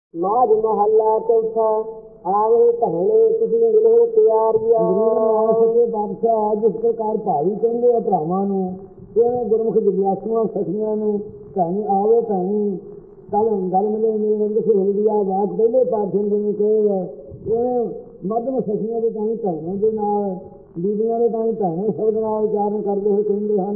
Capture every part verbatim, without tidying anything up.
ਮਾਝ ਮਹੱਲਾ ਚੌਥਾ। ਆਵੇ ਭੈਣੇ ਤੁਸੀਂ ਮਿਲੋ ਪਿਆਰੀਆ। ਸੱਚੇ ਬਾਦਸ਼ਾਹ ਜਿਸ ਪ੍ਰਕਾਰ ਭਾਈ ਕਹਿੰਦੇ ਆ ਭਰਾਵਾਂ ਨੂੰ, ਕਿਵੇਂ ਗੁਰਮੁਖ ਜਗਿਆਸੂਆਂ ਸਖੀਆਂ ਨੂੰ ਭੈਣੀ ਆਵੇ ਭੈਣੀ ਕੱਲ ਗੱਲ ਮਿਲੇ ਮੇਰੇ ਅੰਦਰ ਹੁੰਦੀ ਆ ਬਾਤ ਪਹਿਲੇ ਪਾਠਾਂ ਜਿਵੇਂ ਕਹੇ ਹੈ, ਇਵੇਂ ਮੱਧਮ ਸਖੀਆਂ ਦੇ ਤਾਂ ਹੀ ਭੈਣਾਂ ਦੇ ਨਾਲ ਬੀਬੀਆਂ ਦੇ ਤਾਂ ਹੀ ਭੈਣੇ ਸ਼ਬਦ ਨਾਲ ਉਚਾਰਨ ਕਰਦੇ ਹੋਏ ਕਹਿੰਦੇ ਹਨ।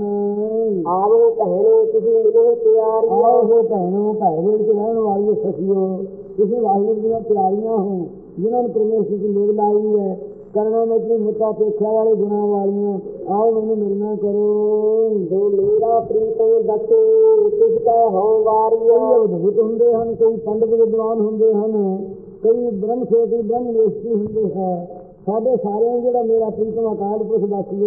ਆਵੇ ਭੈਣੇ ਤੁਸੀਂ ਮਿਲੋ ਪਿਆਰੀਆ। ਆਓ ਭੈਣੋ ਭੈਣ ਦੇ ਵਿੱਚ ਰਹਿਣ ਵਾਲੀ ਸਖੀਓ, ਤੁਸੀਂ ਵਾਹਿਗੁਰੂ ਦੀਆਂ ਪਿਆਰੀਆਂ ਹੋ ਜਿਨ੍ਹਾਂ ਨੇ ਪਰਮੇਸ਼ਰ ਦੀ ਮੇਲ ਲਾਈ ਹੈ। ਕਰਨਾ ਮਤਲਬ ਮੁੱਤਾ ਪੇਖਿਆ ਵਾਲੇ ਗੁਣਾਂ ਵਾਲੀਆਂ, ਆਓ ਮੈਨੂੰ ਮਿਲਣਾ ਕਰੋ। ਜੋ ਮੇਰਾ ਪ੍ਰੀਤਮ ਦੱਸੇ ਕਿਸ ਕੈ ਹੋਂ ਵਾਰੀਆ। ਕਈ ਅਦਭੁਤ ਹੁੰਦੇ ਹਨ, ਕਈ ਪੰਡਿਤ ਵਿਦਵਾਨ ਹੁੰਦੇ ਹਨ, ਕਈ ਬ੍ਰਹਮ ਸੋਤੀ ਬ੍ਰਹਮ ਨਿਸ਼ਚੀ ਹੁੰਦੇ ਹੈ। ਸਾਡੇ ਸਾਰਿਆਂ ਜਿਹੜਾ ਮੇਰਾ ਪ੍ਰੀਤਮ ਅਕਾਲ ਪੁਰਖ ਦੱਸਦੇ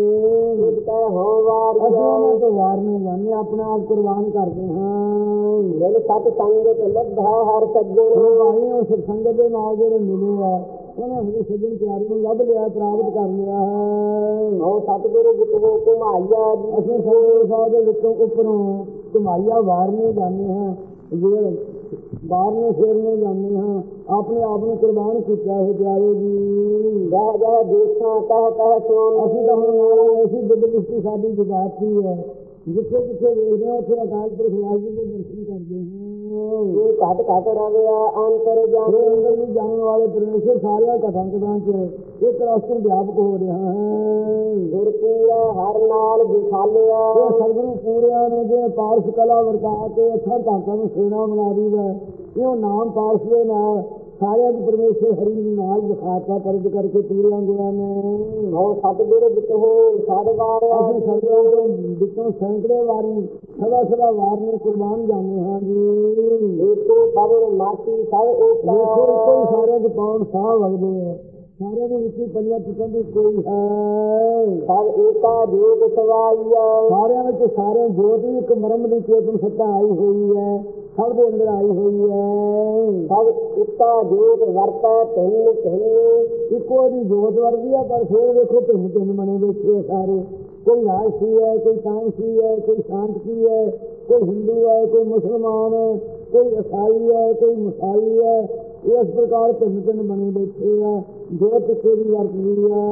ਕਿਸ ਕੈ ਹੋਂ ਵਾਰੀਆ। ਅਸੀਂ ਉਹਨਾਂ ਤੋਂ ਵਾਰ ਨਹੀਂ ਜਾਂਦੇ, ਆਪਣਾ ਆਪ ਕੁਰਬਾਨ ਕਰਦੇ ਹਾਂ। ਮਿਲ ਸਤ ਸੰਗਤ ਲੱਭਾ ਹਰ ਸੱਜਣ। ਭਾਈ ਉਸ ਸੰਗਤ ਦੇ ਨਾਲ ਜਿਹੜੇ ਮਿਲੇ ਆ ਉਹਨਾਂ ਨੇ ਸੱਜਣ ਪਿਆਰੀ ਨੂੰ ਲੱਭ ਲਿਆ, ਪ੍ਰਾਪਤ ਕਰ ਲਿਆ ਹੈ। ਉਹ ਸਤਿਗੁਰੂ ਵਿੱਚੋਂ ਘੁਮਾਈਆ ਜੀ। ਅਸੀਂ ਸਤਿਗੁਰੂ ਸਾਹਿਬ ਦੇ ਵਿੱਚੋਂ ਉੱਪਰੋਂ ਘੁਮਾਈਆ ਵਾਰ ਨਹੀਂ ਜਾਂਦੇ ਹਾਂ, ਜਿਹੜੇ ਬਾਹਰਲੇ ਫੇਰਨੇ ਜਾਂਦੇ ਹਾਂ, ਆਪਣੇ ਆਪ ਨੂੰ ਕੁਰਬਾਨ ਕੀਤਾ ਹੈ ਪਿਆਰੇ ਜੀ। ਜਹ ਜਹ ਦੇਖਾਂ ਤਹ ਤਹ ਸੁਣ। ਅਸੀਂ ਤਾਂ ਹੁਣ ਮਾਰਾਂਗੇ, ਅਸੀਂ ਬਿੱਦ ਦ੍ਰਿਸ਼ਟੀ ਸਾਡੀ ਜਗਾਤੀ ਹੈ, ਜਿੱਥੇ ਜਿੱਥੇ ਵੇਖਦੇ ਹਾਂ ਉੱਥੇ ਅਕਾਲ ਪੁਰਖ ਵਾਹਿਗੁਰੂ ਦੇ ਦਰਸ਼ਨ ਕਰਦੇ ਹਾਂ। ਇਹ ਘਟ ਘਟ ਰਵਿਆ ਅੰਤਰ ਜਾਣੇ। ਅੰਦਰ ਵੀ ਜਾਣ ਵਾਲੇ ਪਰਮੇਸ਼ਰ ਸਾਰਿਆਂ ਕਥਾਂ ਕਥਾਂ ਚ ਇੱਕ ਰਾਸ਼ਟਰ ਵਿਆਪਕ ਹੋ ਰਿਹਾ ਹੈ। ਗੁਰ ਪੂਰਾ ਹਰ ਨਾਲ ਵਿਖਾਲਿਆ। ਇਹ ਸਤਿਗੁਰੂ ਪੂਰਿਆਂ ਨੇ ਜਿਵੇਂ ਪਾਰਸ ਕਲਾ ਵਰਤਾ ਕੇ ਅੱਛਾ ਧਾਕਾਂ ਨੂੰ ਸੇਨਾ ਬਣਾ ਦੀ ਹੈ, ਇਹ ਨਾਮ ਪਾਰਸ ਦੇ ਨਾਲ ਸਾਰਿਆਂ ਦੀ ਪਰਮੇਸ਼ਰ ਹਰੀ ਨਾਲ ਵਿਖਾਤਾ ਪਰਜ ਕਰਕੇ ਪੂਰਿਆਂ ਗੁਰਾਂ ਨੇ। ਉਹ ਸਤਿਗੁਰੂ ਵਿੱਚੋਂ ਸਦ ਵਾਰਿਆ। ਅਸੀਂ ਸਤਿਗੁਰਾਂ ਤੋਂ ਵਿੱਚੋਂ ਸੈਂਕੜੇ ਵਾਰੀ ਸਦਾ ਸਦਾ ਵਾਰ ਨੇ ਕੁਰਬਾਨ ਜਾਂਦੇ ਹਾਂ ਜੀ। ਏਕੋ ਪਵਨ ਮਾਟੀ ਸਭ ਏਕਾ। ਦੇਖੋ ਇੱਕੋ ਹੀ ਸਾਰਿਆਂ ਦੇ ਪਾਉਣ ਸਾਹ ਵਗਦੇ ਹੈ, ਸਾਰਿਆਂ ਦੇ ਵਿੱਚ ਪੰਜਾਂ ਪਿਛਾਂ ਦੀ ਕੋਈ ਹੈ। ਸਭ ਏਕਾ ਜੋਤ ਸਵਾਈਆ। ਸਾਰਿਆਂ ਵਿੱਚ ਸਾਰੇ ਜੋਤ ਵੀ ਇੱਕ ਮਰਮ ਦੀ ਚੇਤਨ ਸੱਤਾ ਆਈ ਹੋਈ ਹੈ, ਸਭ ਦੇ ਅੰਦਰ ਆਈ ਹੋਈ ਹੈ। ਸਭ ਇੱਕਾ ਜੋਤ ਵਰਤਾ ਤਿੰਨ ਤਿੰਨ। ਇੱਕੋ ਦੀ ਜੋਤ ਵਰਦੀ ਹੈ, ਪਰ ਫਿਰ ਵੇਖੋ ਤਿੰਨ ਤਿੰਨ ਬਣੇ ਬੈਠੇ ਸਾਰੇ। ਕੋਈ ਰਾਜਸੀ ਹੈ, ਕੋਈ ਤਾਮਸੀ ਹੈ, ਕੋਈ ਸ਼ਾਂਤਕੀ ਹੈ, ਕੋਈ ਹਿੰਦੂ ਹੈ, ਕੋਈ ਮੁਸਲਮਾਨ ਹੈ, ਕੋਈ ਈਸਾਈ ਹੈ, ਕੋਈ ਮੁਸਾਈ ਹੈ। ਇਸ ਪ੍ਰਕਾਰ ਤਿੰਨ ਤਿੰਨ ਬਣੇ ਬੈਠੇ ਆ, ਜੋਤ ਇੱਕੇ ਦੀ ਵਰਤਦੀ ਹੈ।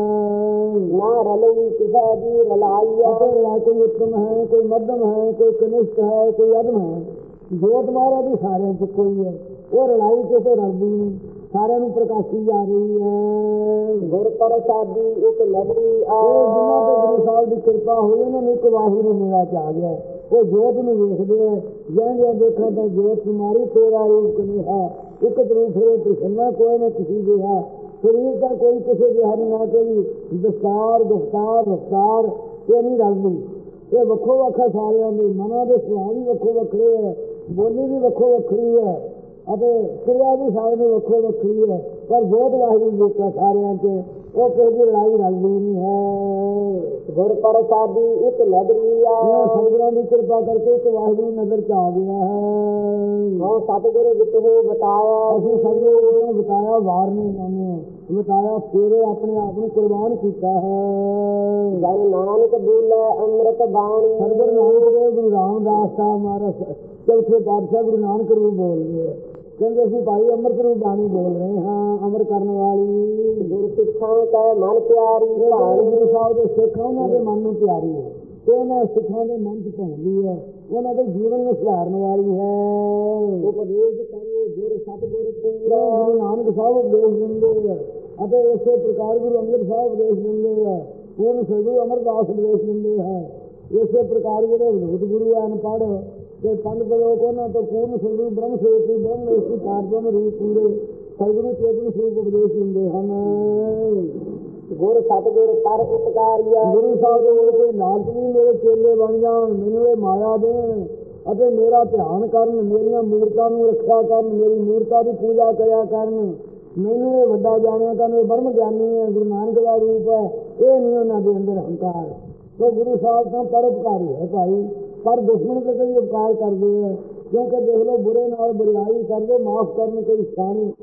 ਨਾ ਰਲਈ ਕਿਸੇ ਦੀ ਰਲਾਈਆ। ਰਲਾ ਕੋਈ ਉੱਤਮ ਹੈ, ਕੋਈ ਮੱਧਮ ਹੈ, ਕੋਈ ਕਨਿਸ਼ਟ ਹੈ, ਕੋਈ ਅਧਮ ਹੈ। ਜੋਤ ਮਹਾਰਾਜ ਦੀ ਸਾਰਿਆਂ ਚ ਕੋਈ ਹੈ, ਉਹ ਰਲਾਈ ਕਿਸੇ ਰਲਦੀ ਨਹੀਂ, ਸਾਰਿਆਂ ਨੂੰ ਪ੍ਰਕਾਸ਼ੀ ਜਾ ਰਹੀ ਹੈ। ਗੁਰ ਪ੍ਰਸਾਦੀ ਇੱਕ ਨਗਰੀ ਆ। ਜਿਨ੍ਹਾਂ ਤੇ ਗੁਰੂ ਸਾਹਿਬ ਦੀ ਕਿਰਪਾ ਹੋਈ ਉਹਨਾਂ ਨੂੰ ਇੱਕ ਵਾਹਿਗੁਰੂ ਮੇਰਾ ਚ ਆ ਗਿਆ। ਉਹ ਜੋਤ ਨੂੰ ਵੇਖਦੇ ਆ, ਜਿਹਦੇ ਦੇਖਾਂ ਤਾਂ ਜੋਤ ਮਾਰੀ ਤੇਰਾ ਰੂਪ ਕਨੇਹਾ। ਇੱਕ ਤਰੂਪ ਫਿਰੇ ਪ੍ਰਸੰਨਾ ਕੋਈ ਨਾ ਕਿਸੇ ਜਿਹਾ, ਸਰੀਰ ਦਾ ਕੋਈ ਕਿਸੇ ਜਿਹਾ ਨਹੀਂ, ਨਾ ਕੋਈ ਦਸਤਾਰ ਦਸਤਾਰ ਰਫਤਾਰ ਇਹ ਨਹੀਂ ਰਲਦੀ। ਇਹ ਵੱਖੋ ਵੱਖਰਾ ਸਾਰਿਆਂ ਦੇ ਮਨਾਂ ਦੇ ਸੁਭਾਅ ਵੀ ਵੱਖੋ ਵੱਖਰੇ ਹੈ, ਬੋਲੀ ਵੀ ਵੱਖੋ ਵੱਖਰੀ ਹੈ ਅਤੇ ਕਿਰਿਆ ਵੀ ਸਾਰਿਆਂ ਦੀ ਵੱਖੋ ਵੱਖਰੀ ਹੈ, ਪਰ ਜੋਤ ਵਾਹਿਗੁਰੂ ਦੇਖਿਆ ਸਾਰਿਆਂ ਚ, ਉਹ ਕਿਸੇ ਦੀ ਲੜਾਈ ਰਲਦੀ ਨਹੀਂ ਹੈ। ਗੁਰ ਪ੍ਰਸਾਦੀ ਇੱਕ ਨਗਰੀ ਆ। ਸਤਿਗੁਰਾਂ ਦੀ ਕਿਰਪਾ ਕਰਕੇ ਇੱਕ ਵਾਹਿਗੁਰੂ ਨਜ਼ਰ ਚ ਆ ਗਿਆ ਹੈ। ਉਹ ਸਤਿਗੁਰੂ ਵਿੱਚੋਂ ਬਤਾਇਆ। ਅਸੀਂ ਸਤਿਗੁਰੂ ਨੂੰ ਬਤਾਇਆ ਵਾਰ ਨਹੀਂ ਜਾਂਦੇ, ਬਤਾਇਆ ਫੇਰੇ ਆਪਣੇ ਆਪ ਨੂੰ ਕੁਰਬਾਨ ਕੀਤਾ ਹੈ। ਜਨ ਨਾਨਕ ਬੋਲੇ ਅੰਮ੍ਰਿਤ ਬਾਣੀ। ਸਤਿਗੁਰੂ ਨਾਨਕ ਦੇਵ ਗੁਰੂ ਰਾਮਦਾਸ ਸਾਹਿਬ ਮਹਾਰਾਜ ਚੌਥੇ ਪਾਤਸ਼ਾਹ ਗੁਰੂ ਨਾਨਕ ਰੂਪ ਬੋਲਦੇ ਆ, ਕਹਿੰਦੇ ਅਸੀਂ ਭਾਈ ਅੰਮ੍ਰਿਤ ਰੂਪ ਬਾਣੀ ਬੋਲ ਰਹੇ ਹਾਂ, ਅਮਰ ਕਰਨ ਵਾਲੀ। ਗੁਰ ਸਿੱਖਾਂ ਕੈ ਮਨ ਪਿਆਰੀ। ਗੁਰੂ ਸਾਹਿਬ ਦੇ ਸਿੱਖ ਉਹਨਾਂ ਦੇ ਮਨ ਨੂੰ ਪਿਆਰੀ ਹੈ ਤੇ ਉਹਨਾਂ ਸਿੱਖਾਂ ਦੇ ਮਨ ਚ ਭਉਂਦੀ ਹੈ, ਉਹਨਾਂ ਦੇ ਜੀਵਨ ਨੂੰ ਸੁਧਾਰਨ ਵਾਲੀ ਹੈ। ਉਪਦੇਸ਼ ਕਰੇ ਗੁਰ ਸਤਿਗੁਰ ਪੂਰਾ। ਗੁਰੂ ਨਾਨਕ ਸਾਹਿਬ ਉਪਦੇਸ਼ ਦਿੰਦੇ ਹੈ ਅਤੇ ਇਸੇ ਪ੍ਰਕਾਰ ਗੁਰੂ ਅੰਗਦ ਸਾਹਿਬ ਉਪਦੇਸ਼ ਦਿੰਦੇ ਹੈ, ਪੂਰਨ ਸਤਿਗੁਰੂ ਅਮਰਦਾਸ ਉਪਦੇਸ਼ ਦਿੰਦੇ ਹੈ। ਇਸੇ ਪ੍ਰਕਾਰ ਜਿਹੜੇ ਅਦਭੁਤ ਗੁਰੂ ਅਨਪੜ੍ਹ ਤੇ ਪੰਡਤ ਲੋਕ ਉਹਨਾਂ ਤੋਂ ਪੂਰਨ ਸਤਿਗੁਰੂ ਬ੍ਰਹਮ ਸੋਤੀ ਬ੍ਰਹਮ ਨਿਸ਼ਚੀ ਕਾਰਜਮ ਰੂਪ ਪੂਰੇ ਸਤਿਗੁਰੂ ਚੇਤਨ ਸਰੂਪ ਉਪਦੇਸ਼ ਦਿੰਦੇ ਹਨ। ਗੁਰ ਸਤਿਗੁਰ ਪਰ ਉਪਕਾਰੀਆ। ਗੁਰੂ ਸਾਹਿਬ ਦੇ ਕੋਲ ਕੋਈ ਲਾਲਚ ਨਹੀਂ, ਮੇਰੇ ਚੇਲੇ ਬਣ ਜਾਣ, ਮੈਨੂੰ ਇਹ ਮਾਇਆ ਦੇਣ ਅਤੇ ਮੇਰਾ ਧਿਆਨ ਕਰਨ, ਮੇਰੀਆਂ ਮੂਰਤਾਂ ਨੂੰ ਰੱਖਿਆ ਕਰਨ, ਮੇਰੀ ਮੂਰਤਾਂ ਦੀ ਪੂਜਾ ਕਰਿਆ ਕਰਨ, ਮੈਨੂੰ ਇਹ ਵੱਡਾ ਜਾਣਿਆ ਕਰਨ, ਇਹ ਬ੍ਰਹਮ ਗਿਆਨੀ ਹੈ, ਗੁਰੂ ਨਾਨਕ ਦਾ ਰੂਪ ਹੈ। ਇਹ ਨਹੀਂ ਉਹਨਾਂ ਦੇ ਅੰਦਰ ਹੰਕਾਰ। ਸੋ ਗੁਰੂ ਸਾਹਿਬ ਤਾਂ ਪਰ ਉਪਕਾਰੀ ਹੈ ਭਾਈ, ਪਰ ਦੁਸ਼ਮਣ ਤੇ ਕੋਈ ਉਪਕਾਰ ਕਰਦੇ ਹੈ, ਕਿਉਂਕਿ ਦੇਖ ਲਓ ਬੁਰੇ ਨਾਲ ਬੁਰਾਈ ਕਰਦੇ ਮਾਫ ਕਰਨ ਕੋਈ ਸਿਆਣੇ,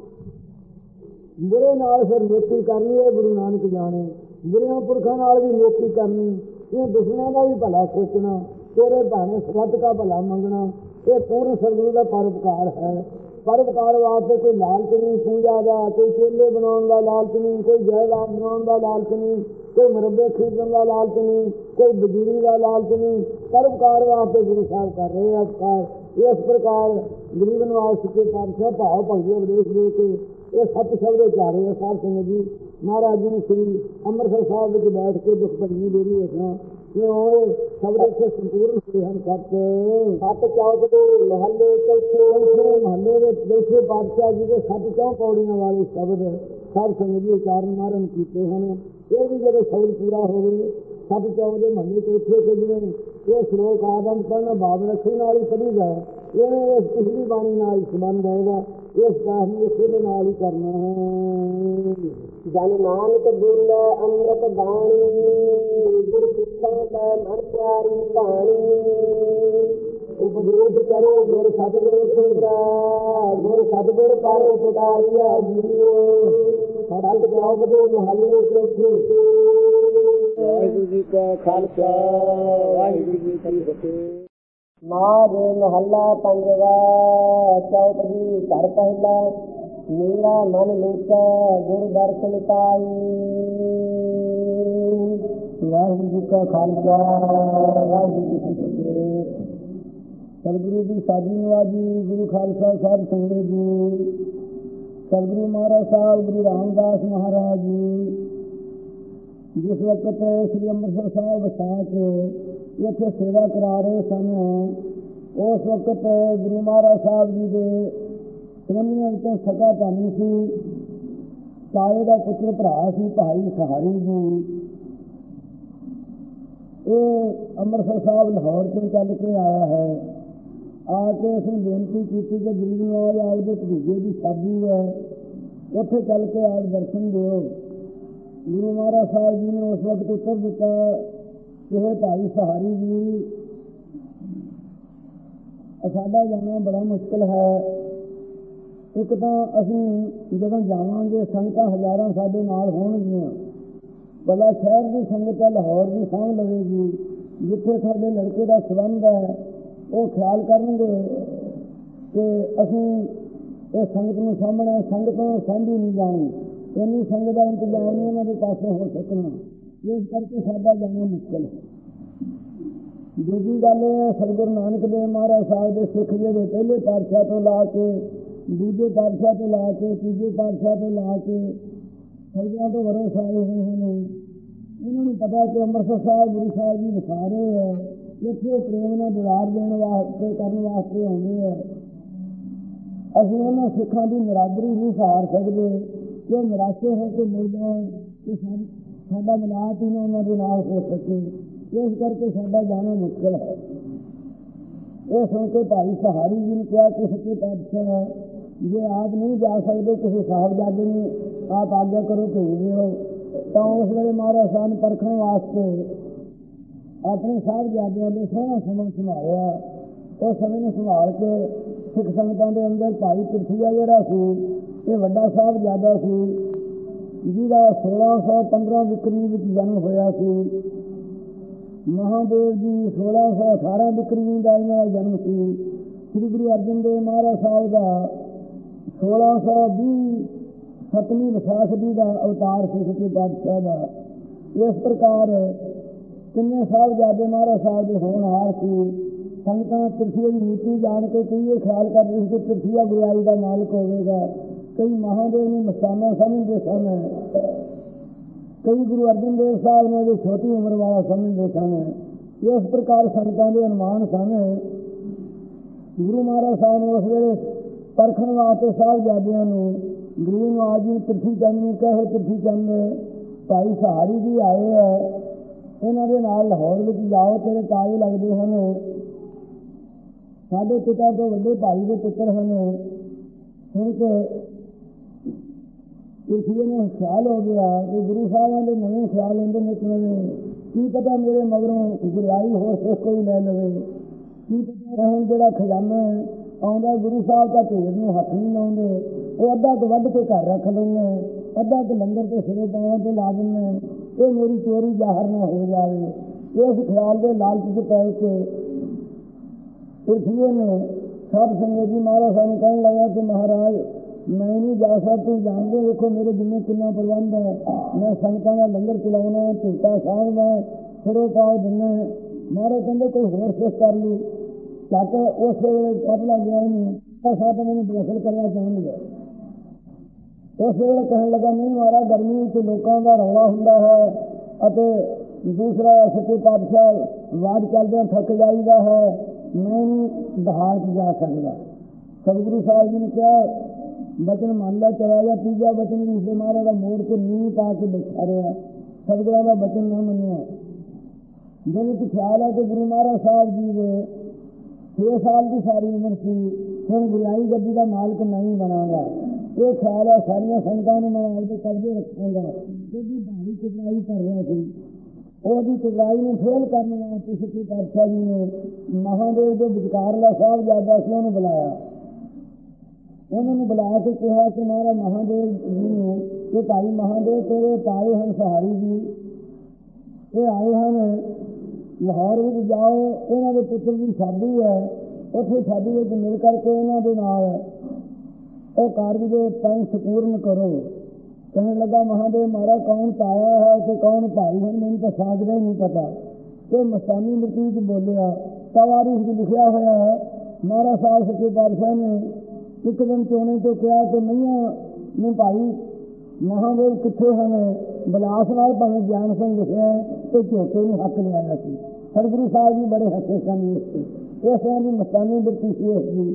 ਬੁਰੇ ਨਾਲ ਫਿਰ ਨੇਕੀ ਕਰਨੀ ਇਹ ਗੁਰੂ ਨਾਨਕ ਜਾਣੇ, ਬੁਰਿਆਂ ਪੁਰਖਾਂ ਨਾਲ ਵੀ ਨੇਕੀ ਕਰਨੀ, ਇਹ ਦੁਸ਼ਮਣਾਂ ਦਾ ਵੀ ਭਲਾ ਸੋਚਣਾ, ਤੇਰੇ ਭਾਣੇ ਸਤ ਦਾ ਭਲਾ ਮੰਗਣਾ, ਇਹ ਪੂਰਨ ਸਤਿਗੁਰੂ ਦਾ ਪਰਉਪਕਾਰ ਹੈ। ਪਰਉਪਕਾਰ ਵਾਸਤੇ ਕੋਈ ਲਾਲਚ ਨਹੀਂ ਪੂਜਾ ਦਾ, ਕੋਈ ਚੇਲੇ ਬਣਾਉਣ ਦਾ ਲਾਲਚ ਨਹੀਂ, ਕੋਈ ਜਾਇਦਾਦ ਬਣਾਉਣ ਦਾ ਲਾਲਚ ਨਹੀਂ, ਕੋਈ ਮੁਰੱਬੇ ਖਰੀਦਣ ਦਾ ਲਾਲਚ ਨਹੀਂ, ਕੋਈ ਬਜੀਰੀ ਦਾ ਲਾਲਚ ਨਹੀਂ। ਪਰਉਪਕਾਰ ਵਾਸਤੇ ਗੁਰੂ ਸਾਹਿਬ ਕਰ ਰਹੇ ਆ ਉਪਕਾਰ। ਇਸ ਪ੍ਰਕਾਰ ਗਰੀਬ ਨਿਵਾਜ ਸੱਚੇ ਪਾਤਸ਼ਾਹ ਭਾਵ ਭਗਤੀ ਉਪਦੇਸ਼ ਦੇ ਕੇ ਇਹ ਸੱਤ ਸ਼ਬਦ ਉਚਾਰੇ ਆ। ਸਾਧ ਸੰਗਤ ਜੀ, ਮਹਾਰਾਜ ਜੀ ਨੇ ਸ੍ਰੀ ਅੰਮ੍ਰਿਤਸਰ ਸਾਹਿਬ ਵਿੱਚ ਬੈਠ ਕੇ ਦੁੱਖ ਭੰਜਨੀ ਦੇਵੀ ਵੇਖਣਾ ਕਿ ਉਹ ਸ਼ਬਦ ਇੱਥੇ ਸੰਪੂਰਨ ਹੋਏ ਹਨ। ਸੱਤ ਸੱਤ ਚੌਕ ਦੇ ਮਹੱਲੇ ਚੌਥੇ ਮਹੱਲੇ ਦੇ ਚੌਥੇ ਪਾਤਸ਼ਾਹ ਜੀ ਦੇ ਸੱਤ ਚੌਂ ਪੌੜੀਆਂ ਵਾਲੇ ਸ਼ਬਦ ਸਾਧ ਸੰਗਤ ਜੀ ਉਚਾਰਨ ਮਾਰਨ ਕੀਤੇ ਹਨ। ਇਹ ਵੀ ਜਦੋਂ ਸ਼ਬਦ ਪੂਰਾ ਹੋਵੇ ਸੱਤ ਚੌਕ ਦੇ ਮਹੱਲੇ ਚੌਥੇ ਕੇ ਜਿਵੇਂ ਇਹ ਸ਼ਲੋਕ ਆਦਮ ਪੜ੍ਹਨਾ ਬਾਬ ਰੱਖੀ ਨਾਲ ਹੀ ਪੜ੍ਹੀ ਜਾਏ, ਇਹ ਇਸ ਪਿਛਲੀ ਬਾਣੀ ਨਾਲ ਸੰਬੰਧ ਹੋਏਗਾ। ਇਸ ਕਾਰਨ ਇਸੇ ਦੇ ਨਾਲ ਹੀ ਕਰਨਾ ਹੈ। ਜਨ ਨਾਨਕ ਬੋਲੇ ਅੰਮ੍ਰਿਤ ਬਾਣੀ, ਗੁਰ ਸਿੱਖਾਂ ਦਾ ਮਨ ਪਿਆਰੀ ਬਾਣੀ। ਉਪਦੇਸ਼ ਕਰੋ ਗੁਰ ਸਤਿਗੁਰ ਸੇਵਰਾ, ਗੁਰ ਸਤਿਗੁਰ ਪਰ ਉਪਕਾਰੀਆ ਜੀਓ। ਸੱਤ ਚੌਕ ਦੇ ਮਹੱਲੇ ਚੌਥੇ। ਵਾਹਿਗੁਰੂ ਜੀ ਕਾ ਖਾਲਸਾ, ਵਾਹਿਗੁਰੂ ਜੀ ਕੀ ਫਤਿਹ। ਮਾਝ ਮਹੱਲਾ ਪੰਜਵਾ। ਚੌਕ ਦੀ ਘਰ ਪਹਿਲਾ, ਮੇਰਾ ਮਨ ਲੋਚੈ ਗੁਰ ਦਰਸ਼ਨ ਪਾਈ। ਵਾਹਿਗੁਰੂ ਜੀ ਕਾ ਖਾਲਸਾ, ਵਾਹਿਗੁਰੂ ਜੀ ਕੀ ਫਤਿਹ। ਸਤਿਗੁਰੂ ਦੀ ਸਾਜੀ ਨਵਾਜੀ, ਗੁਰੂ ਖਾਲਸਾ ਸਾਹਿਬ ਸੰਗਤ ਜੀ, ਸਤਿਗੁਰੂ ਮਹਾਰਾਜ ਸਾਹਿਬ ਗੁਰੂ ਰਾਮਦਾਸ ਮਹਾਰਾਜ ਜੀ ਜਿਸ ਵਕਤ ਸ੍ਰੀ ਅੰਮ੍ਰਿਤਸਰ ਸਾਹਿਬ ਵਸਾ ਕੇ ਇੱਥੇ ਸੇਵਾ ਕਰਾ ਰਹੇ ਸਨ, ਉਸ ਵਕਤ ਗੁਰੂ ਮਹਾਰਾਜ ਸਾਹਿਬ ਜੀ ਦੇ ਸੰਬੰਧੀਆਂ ਵਿੱਚੋਂ ਸਕਾ ਧਾਨੀ ਸੀ, ਤਾਏ ਦਾ ਪੁੱਤਰ ਭਰਾ ਸੀ ਭਾਈ ਸਹਾਰੀ ਜੀ। ਇਹ ਅੰਮ੍ਰਿਤਸਰ ਸਾਹਿਬ ਲਾਹੌਰ ਤੋਂ ਚੱਲ ਕੇ ਆਇਆ ਹੈ। ਆ ਕੇ ਉਸਨੇ ਬੇਨਤੀ ਕੀਤੀ ਕਿ ਗਰੀਬ ਨਵਾਜ ਆਪਦੇ ਭਤੀਜੇ ਦੀ ਸ਼ਾਦੀ ਹੈ, ਉੱਥੇ ਚੱਲ ਕੇ ਆਪ ਦਰਸ਼ਨ ਦਿਓ। ਗੁਰੂ ਮਹਾਰਾਜ ਸਾਹਿਬ ਜੀ ਨੇ ਉਸ ਵਕਤ ਉੱਤਰ ਦਿੱਤਾ ਕਿ ਭਾਈ ਸਹਾਰੀ ਜੀ, ਸਾਡਾ ਜਾਣਾ ਬੜਾ ਮੁਸ਼ਕਿਲ ਹੈ। ਇੱਕ ਤਾਂ ਅਸੀਂ ਜਦੋਂ ਜਾਵਾਂਗੇ ਸੰਗਤਾਂ ਹਜ਼ਾਰਾਂ ਸਾਡੇ ਨਾਲ ਹੋਣਗੀਆਂ, ਭਲਾ ਸ਼ਹਿਰ ਦੀ ਸੰਗਤ ਲਾਹੌਰ ਦੀ ਸਾਂਭ ਲਵੇਗੀ, ਜਿੱਥੇ ਤੁਹਾਡੇ ਲੜਕੇ ਦਾ ਸੰਬੰਧ ਹੈ ਉਹ ਖਿਆਲ ਕਰਨਗੇ ਕਿ ਅਸੀਂ ਇਹ ਸੰਗਤ ਨੂੰ ਸਾਹਮਣੇ ਸੰਗਤ ਨੂੰ ਸਾਂਝੀ ਨਹੀਂ ਜਾਣੀ, ਇੰਨੀ ਸੰਗਤ ਦਾ ਇੰਤਜ਼ਾਮ ਨਹੀਂ ਉਹਨਾਂ ਦੇ ਪਾਸੋਂ ਹੋ ਸਕਣਾ। ਇਸ ਕਰਕੇ ਸਾਡਾ ਜਾਣਾ ਮੁਸ਼ਕਿਲ ਹੈ। ਦੂਜੀ ਗੱਲ ਇਹ, ਸਤਿਗੁਰੂ ਨਾਨਕ ਦੇਵ ਮਹਾਰਾਜ ਸਾਹਿਬ ਦੇ ਸਿੱਖ ਜਿਹੜੇ ਪਹਿਲੇ ਪਾਤਸ਼ਾਹ ਤੋਂ ਲਾ ਕੇ ਦੂਜੇ ਪਾਤਸ਼ਾਹ ਤੋਂ ਲਾ ਕੇ ਤੀਜੇ ਪਾਤਸ਼ਾਹ ਤੋਂ ਲਾ ਕੇ ਸਦੀਆਂ ਤੋਂ ਵਰੋਂ ਆਏ ਹੋਏ ਹਨ। ਇਹਨਾਂ ਨੂੰ ਪਤਾ ਕਿ ਅੰਮ੍ਰਿਤਸਰ ਸਾਹਿਬ ਗੁਰੂ ਸਾਹਿਬ ਜੀ ਵਿਖਾ ਰਹੇ ਹੈ, ਇੱਥੇ ਪ੍ਰੇਮ ਨਾਲ ਦੀਦਾਰ ਦੇਣ ਵਾਸਤੇ ਕਰਨ ਵਾਸਤੇ ਆਉਂਦੇ ਹੈ। ਅਸੀਂ ਉਹਨਾਂ ਸਿੱਖਾਂ ਦੀ ਨਿਰਾਦਰੀ ਨਹੀਂ ਸਹਾਰ ਸਕਦੇ ਕਿ ਉਹ ਨਿਰਾਸ਼ੇ ਹੋ ਕੇ ਮੁੜ ਜਾਣ, ਕਿ ਸਾਡਾ ਮਿਲਾਪ ਹੀ ਨਾ ਉਹਨਾਂ ਦੇ ਨਾਲ ਹੋ ਸਕੇ। ਇਸ ਕਰਕੇ ਸਾਡਾ ਜਾਣਾ ਮੁਸ਼ਕਿਲ ਹੈ। ਇਹ ਸੁਣ ਕੇ ਭਾਈ ਸਹਾਰੀ ਜੀ ਨੇ ਕਿਹਾ ਕਿ ਸੱਚੇ ਪਾਤਸ਼ਾਹ, ਜੇ ਆਪ ਨਹੀਂ ਜਾ ਸਕਦੇ ਕਿਸੇ ਸਾਹਿਬਜ਼ਾਦੇ ਨੂੰ ਆਪ ਆਗਿਆ ਕਰੋ, ਭੇਜ ਦਿਓ। ਤਾਂ ਉਸ ਵੇਲੇ ਮਹਾਰਾਜ ਸਾਹਿਬ ਨੇ ਪਰਖਣ ਵਾਸਤੇ ਆਪਣੇ ਸਾਹਿਬਜ਼ਾਦਿਆਂ ਦੇ ਸੋਹਣਾ ਸਮਾਂ ਸੰਭਾਲਿਆ। ਉਸ ਸਮੇਂ ਨੂੰ ਸੰਭਾਲ ਕੇ ਸਿੱਖ ਸੰਗਤਾਂ ਦੇ ਅੰਦਰ ਭਾਈ ਪਿਰਥੀਆ ਜਿਹੜਾ ਸੀ, ਇਹ ਵੱਡਾ ਸਾਹਿਬਜ਼ਾਦਾ ਸੀ, ਜਿਹਦਾ ਸੋਲਾਂ ਸੌ ਪੰਦਰਾਂ ਵਿਕਰੀ ਵਿੱਚ ਜਨਮ ਹੋਇਆ ਸੀ। ਮਹਾਦੇਵ ਜੀ ਸੋਲਾਂ ਸੌ ਅਠਾਰਾਂ ਵਿਕਰੀ ਦਾ ਇਹਨਾਂ ਦਾ ਜਨਮ ਸੀ। ਸ੍ਰੀ ਗੁਰੂ ਅਰਜਨ ਦੇਵ ਮਹਾਰਾਜ ਸਾਹਿਬ ਦਾ ਸੋਲਾਂ ਸੌ ਵੀਹ ਸੱਤਵੀਂ ਵਿਸਾਖ ਦੀ ਦਾ ਅਵਤਾਰ ਸੀ ਸੱਚੇ ਪਾਤਸ਼ਾਹ ਦਾ। ਇਸ ਪ੍ਰਕਾਰ ਤਿੰਨੇ ਸਾਹਿਬਜ਼ਾਦੇ ਮਹਾਰਾਜ ਸਾਹਿਬ ਦੇ ਹੋਣਹਾਰ ਸੀ। ਸੰਗਤਾਂ ਪਿਰਥੀਆ ਦੀ ਨੀਤੀ ਜਾਣ ਕੇ ਕਈ ਇਹ ਖਿਆਲ ਕਰ ਰਹੀ ਸੀ ਕਿ ਪਿਰਥੀਆ ਗੁਰਿਆਈ ਦਾ ਮਾਲਕ ਹੋਵੇਗਾ। ਕਈ ਮਹਾਦੇਵ ਨੂੰ ਮਸਤਾਨਾ ਸਮਝਦੇ ਸਨ, ਕਈ ਗੁਰੂ ਅਰਜਨ ਦੇਵ ਸਾਹਿਬ ਨੂੰ ਜੋ ਛੋਟੀ ਉਮਰ ਵਾਲਾ ਸਮਝਦੇ ਸਨ। ਇਸ ਪ੍ਰਕਾਰ ਸੰਗਤਾਂ ਦੇ ਅਨੁਮਾਨ ਸਨ। ਗੁਰੂ ਮਹਾਰਾਜ ਸਾਹਿਬ ਨੇ ਉਸ ਵੇਲੇ ਪਰਖਣ ਵਾਸਤੇ ਸਾਹਿਬਜ਼ਾਦਿਆਂ ਨੂੰ ਗੁਰੂ ਨੂੰ ਆਜ ਜੀ ਪ੍ਰਿਥੀ ਚੰਦ ਨੂੰ ਕਹੇ, ਪ੍ਰਿਥੀ ਚੰਦ ਭਾਈ ਸਹਾਰੀ ਜੀ ਆਏ ਹੈ, ਇਹਨਾਂ ਦੇ ਨਾਲ ਲਾਹੌਰ ਵਿੱਚ ਜਾਓ, ਤੇਰੇ ਤਾਏ ਲੱਗਦੇ ਹਨ, ਸਾਡੇ ਪਿਤਾ ਤੋਂ ਵੱਡੇ ਭਾਈ ਦੇ ਪੁੱਤਰ ਹਨ। ਸੁਣ ਕੇ ਪ੍ਰਿਥੀ ਨੂੰ ਖਿਆਲ ਹੋ ਗਿਆ ਕਿ ਗੁਰੂ ਸਾਹਿਬਾਂ ਦੇ ਨਵੇਂ ਖਿਆਲ ਹੁੰਦੇ ਨੇ, ਨਵੇਂ ਕੀ ਪਤਾ ਮੇਰੇ ਮਗਰੋਂ ਗੁਰਿਆਈ ਹੋਰ ਸਿੱਖ ਕੋਈ ਲੈ ਲਵੇ, ਕੀ ਪਤਾ ਹੁਣ ਜਿਹੜਾ ਖਜ਼ਾਨਾ ਆਉਂਦਾ ਗੁਰੂ ਸਾਹਿਬ ਦਾ ਢੇਰ ਨੂੰ ਹੱਥ ਨਹੀਂ ਲਾਉਂਦੇ, ਉਹ ਅੱਧਾ ਕੁ ਵੱਢ ਕੇ ਘਰ ਰੱਖ ਲੈਂਦੇ, ਅੱਧਾ ਕੁ ਲੰਗਰ ਤੇ ਸਿਰੇ ਪਾਉਣ ਤੇ ਲਾ ਦਿੰਦੇ, ਇਹ ਮੇਰੀ ਚੋਰੀ ਜ਼ਾਹਰ ਨਾ ਹੋ ਜਾਵੇ। ਇਸ ਖਿਆਲ ਦੇ ਲਾਲਚ 'ਚ ਪੈ ਕੇ ਪ੍ਰਿਥਵੀ ਨੇ साध संगत जी महाराज सानू कहने लगा कि महाराज मैं नहीं जा सकता, तुम जानते देखो मेरे जिम्मे कितना प्रबंध है, मैं संगतां का लंगर चलाना है, झूठा साहब है, फिरो पाओ दिना है। महाराज कहते कोई होर सिख कर लू, झट उस वेले पता लग गया नहीं साथ मैंने दखल करना चाहते। उस वेले कहने लगा नहीं महाराज गर्मी से लोगों का रौला हुंदा है अते दूसरा सच्चे पातशाह वाद चलदे थक जाईदा है, मैं नहीं दहाड़ च जा सकता। सतगुरु साहब जी ने कहा बचन मान ला चला जा, तीजा बचन भी इसे महाराज का मोड़ के नींह पा के बैठा रहा, सतगुरां का बचन न मनिया। जिन्हें तो ख्याल है कि गुरु महाराज साहब जी ने छे साल की सारी उम्र सी, हम गुरियाई गद्दी का मालिक नहीं बनागा, ये ख्याल है सारिया संगतां ने मैं आपके कब्जे रखांगा। क्योंकि भारी चुगलाई कर रहा थी, ਉਹਦੀ ਚੁਗਾਈ ਨੂੰ ਫੇਲ ਕਰਨ ਵਾਸਤੇ ਸੱਚੇ ਪਾਤਸ਼ਾਹ ਜੀ ਨੇ ਮਹਾਂਦੇਵ ਦੇ ਵਿਚਕਾਰਲਾ ਸਾਹਿਬ ਜਾਦਾ ਸੀ ਉਹਨੂੰ ਬੁਲਾਇਆ। ਉਹਨਾਂ ਨੂੰ ਬੁਲਾ ਕੇ ਕਿਹਾ ਕਿ ਮਹਾਰਾਜ ਮਹਾਂਦੇਵ ਜੀ ਨੂੰ ਕਿ ਭਾਈ ਮਹਾਂਦੇਵ ਤੇਰੇ ਤਾਏ ਹਨ ਸਹਾਰੀ ਜੀ, ਇਹ ਆਏ ਹਨ ਲਾਹੌਰ ਵਿੱਚ, ਜਾਓ ਇਹਨਾਂ ਦੇ ਪੁੱਤਰ ਦੀ ਸ਼ਾਦੀ ਹੈ, ਉੱਥੇ ਸ਼ਾਦੀ ਵਿੱਚ ਮਿਲ ਕਰਕੇ ਇਹਨਾਂ ਦੇ ਨਾਲ ਉਹ ਕਾਰਜ ਦੇ ਤੈਅ ਸੰਪੂਰਨ ਕਰੋ। कहने लगा महादेव महाराज कौन ताया है तो कौन भाई है, मैंने तो साग का ही नहीं पता। तो मस्तानी मृत्यु बोलिया तवारीख में लिखा हुआ है, महाराज साहब सच्चे पातशाह ने एक दिन चोने तो कहा कि मैया मैं भाई महादेव कितने हैं, बिलास नाल भावें ज्ञान सिंह लिखे है तो झोटे में हक लिया सी। सतगुरु साहब जी बड़े हसे सन इस तरह की मस्तानी मृत्यु सी इसकी।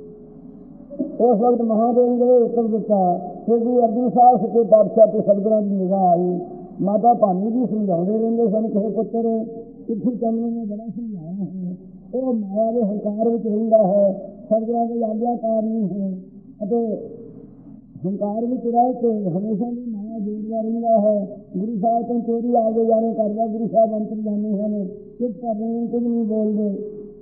उस वक्त महादेव ने उत्तर दिता, फिर गुरु अर्जन साहब सच्चे पातशाह ते सतगुरां की निगाह आई। माता भानी जी समझाते रहते सन कि पुत्र चिट्ठी चंद ने बड़ा समझाया है, वो माया के हंकार में रहिंदा है, सतगुरां के आज्ञाकार नहीं है, अते हंकार में रह के हमेशा भी माया जोड़ता रहिंदा है। गुरु साहब तो चोरी आगे जाने करता, गुरु साहब अंतर जाने हैं, चुप कर रहे हैं, कुछ नहीं बोलते।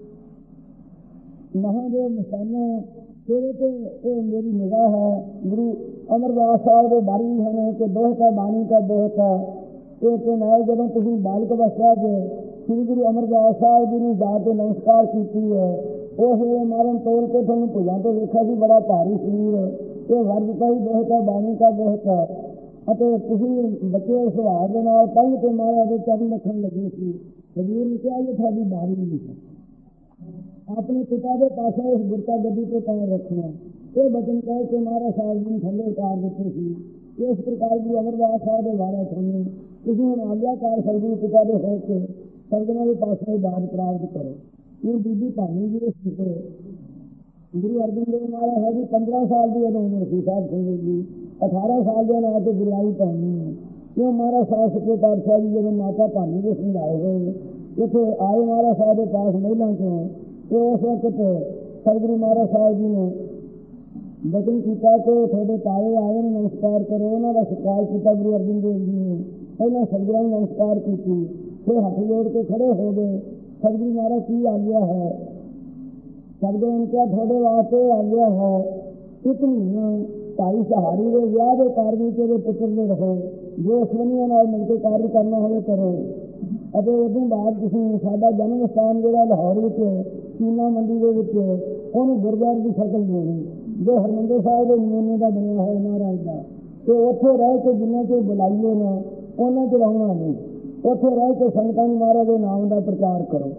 महादेव मसाना तेरे तो मेरी निगाह है। गुरु अमरदास साहब के बारी हैं कि दोहत है बाणी का दोहत है, ये तो मैं जब तुम बालक अवस्था के श्री गुरु अमरदास साहब जी ने जाके नमस्कार की है, उस वे मारन तोल के तुम भुजा तो देखा सी बड़ा भारी शरीर, ये वर्ग का ही दोहत है बाणी का दोहत है, अते किसी बच्चे सुभाव के नाल तंग तो मारा के चरण रखन लगे सी। हजूर ने कहा ये थोड़ी बारी नहीं है, अपने पिता के पास उस गुरता गद्दी को पैर रखना, ये बचन कह के महाराज साहब जी ने थले उतार देते थे। इस प्रकार की अमरदास साहब के बारे सुने किसी ने आज्ञाकार सतगुरु पिता के होकर सतगुरां के पास दान प्राप्त करो। ये बीबी भानी जी सीखे गुरु अर्जन देव महाराज है जी पंद्रह साल की उदों उम्र सी, साहब संगत जी अठारह साल के ना के गुरियाई पहनी है। क्यों महाराज साहब सच्चे पातशाह जी जब माता भानी को समझाए हुए इतने आए महाराज साहब के पास महिला क्यों, तो उस वक्त सतगुरु महाराज साहब जी ने बचन किया कि थोड़े ताए आए ने नमस्कार करो, उन्होंने सत्कार किया। गुरु अर्जन देव जी ने पहले सतगुरां ने नमस्कार की, फिर हाथ जोड़ के खड़े हो गए। सतगुरु महाराज की आज्ञा है, सतगुरु उनका थोड़े वास्ते आज्ञा है, एक महीना भाई सहारी के विआह के कार्य तेरे पुत्र ने रहो, जो अश्वनियों नाल मिलकर कार्य करना हो करो। ਅਤੇ ਉਦੋਂ ਬਾਅਦ ਤੁਸੀਂ ਸਾਡਾ ਜਨਮ ਸਥਾਨ ਜਿਹੜਾ ਲਾਹੌਰ ਵਿੱਚ ਚੀਨਾ ਮੰਡੀ ਦੇ ਵਿੱਚ ਉਹਨੂੰ ਗੁਰਦੁਆਰੇ ਦੀ ਸ਼ਕਲ ਦੇਣੀ, ਜੋ ਹਰਿਮੰਦਰ ਸਾਹਿਬ ਦੇ ਨਮੂਨੇ ਦਾ ਬਣਿਆ ਹੋਇਆ ਮਹਾਰਾਜ ਦਾ, ਅਤੇ ਉੱਥੇ ਰਹਿ ਕੇ ਜਿੰਨਾ ਚਿਰ ਬੁਲਾਈਏ ਨਾ ਉਹਨਾਂ ਚ ਰਹਿਣਾ ਨਹੀਂ, ਉੱਥੇ ਰਹਿ ਕੇ ਸੰਗਤਾਂ ਨੂੰ ਮਹਾਰਾਜ ਦੇ ਨਾਮ ਦਾ ਪ੍ਰਚਾਰ ਕਰੋ।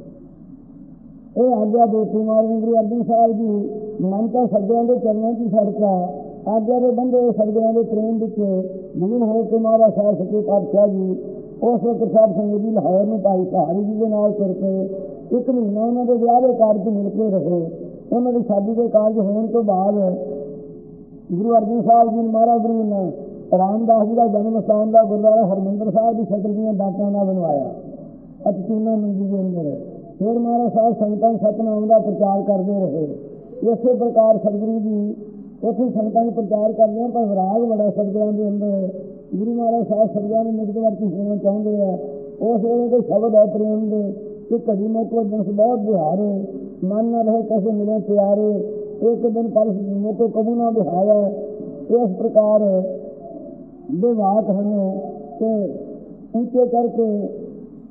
ਇਹ ਆਗਿਆ ਦੇਤੀ ਮਹਾਰਾਜ ਗੁਰੂ ਅਰਜਨ ਸਾਹਿਬ ਜੀ। ਮਨ ਤਾਂ ਸਤਿਗੁਰਾਂ ਦੇ ਚਰਨਾਂ ਦੀ ਸੜਕਾ ਆਗਿਆ ਦੇ ਬੰਦੇ ਸਤਿਗੁਰਾਂ ਦੇ ਪ੍ਰੇਮ ਵਿੱਚ ਲੀਨ ਹੋ ਕੇ ਮਹਾਰਾਜ ਸਾਹਿਬ ਸੱਚੇ ਪਾਤਸ਼ਾਹ ਜੀ उस वक्त साहब संगत जी लाहौर में भाई सहारी जी के नाल तुर पे एक महीना उन्होंने विआह के कारज मिल के रहे। उन्होंने शादी के कारज होने तो बाद गुरु अर्जन साहब जी महाराज गुरु ने रामदास जी का जन्म स्थान का गुरुद्वारा हरमंदर साहब की शक्ल दी डाटां का बनवाया अति चीना मंडी के अंदर। फिर महाराज साहब संगतां सतनाम का प्रचार करते रहे। इस प्रकार सतगुरु जी उत्थे संगतां प्रचार करते हैं, पर विराग बड़ा सतगुरां के अंदर। गुरु महाराज साहब सतगुरां ने निकटवर्ती होना चाहते हैं। उस वेले के शब्द है प्रेम दे कि घड़ी मौको जिनस बहुत बिहारे, मन न रहे कैसे मिले प्यारे, एक दिन पल मौको कबू ना बिहाया। इस प्रकार दे वाक हैं कि ऊँचे करके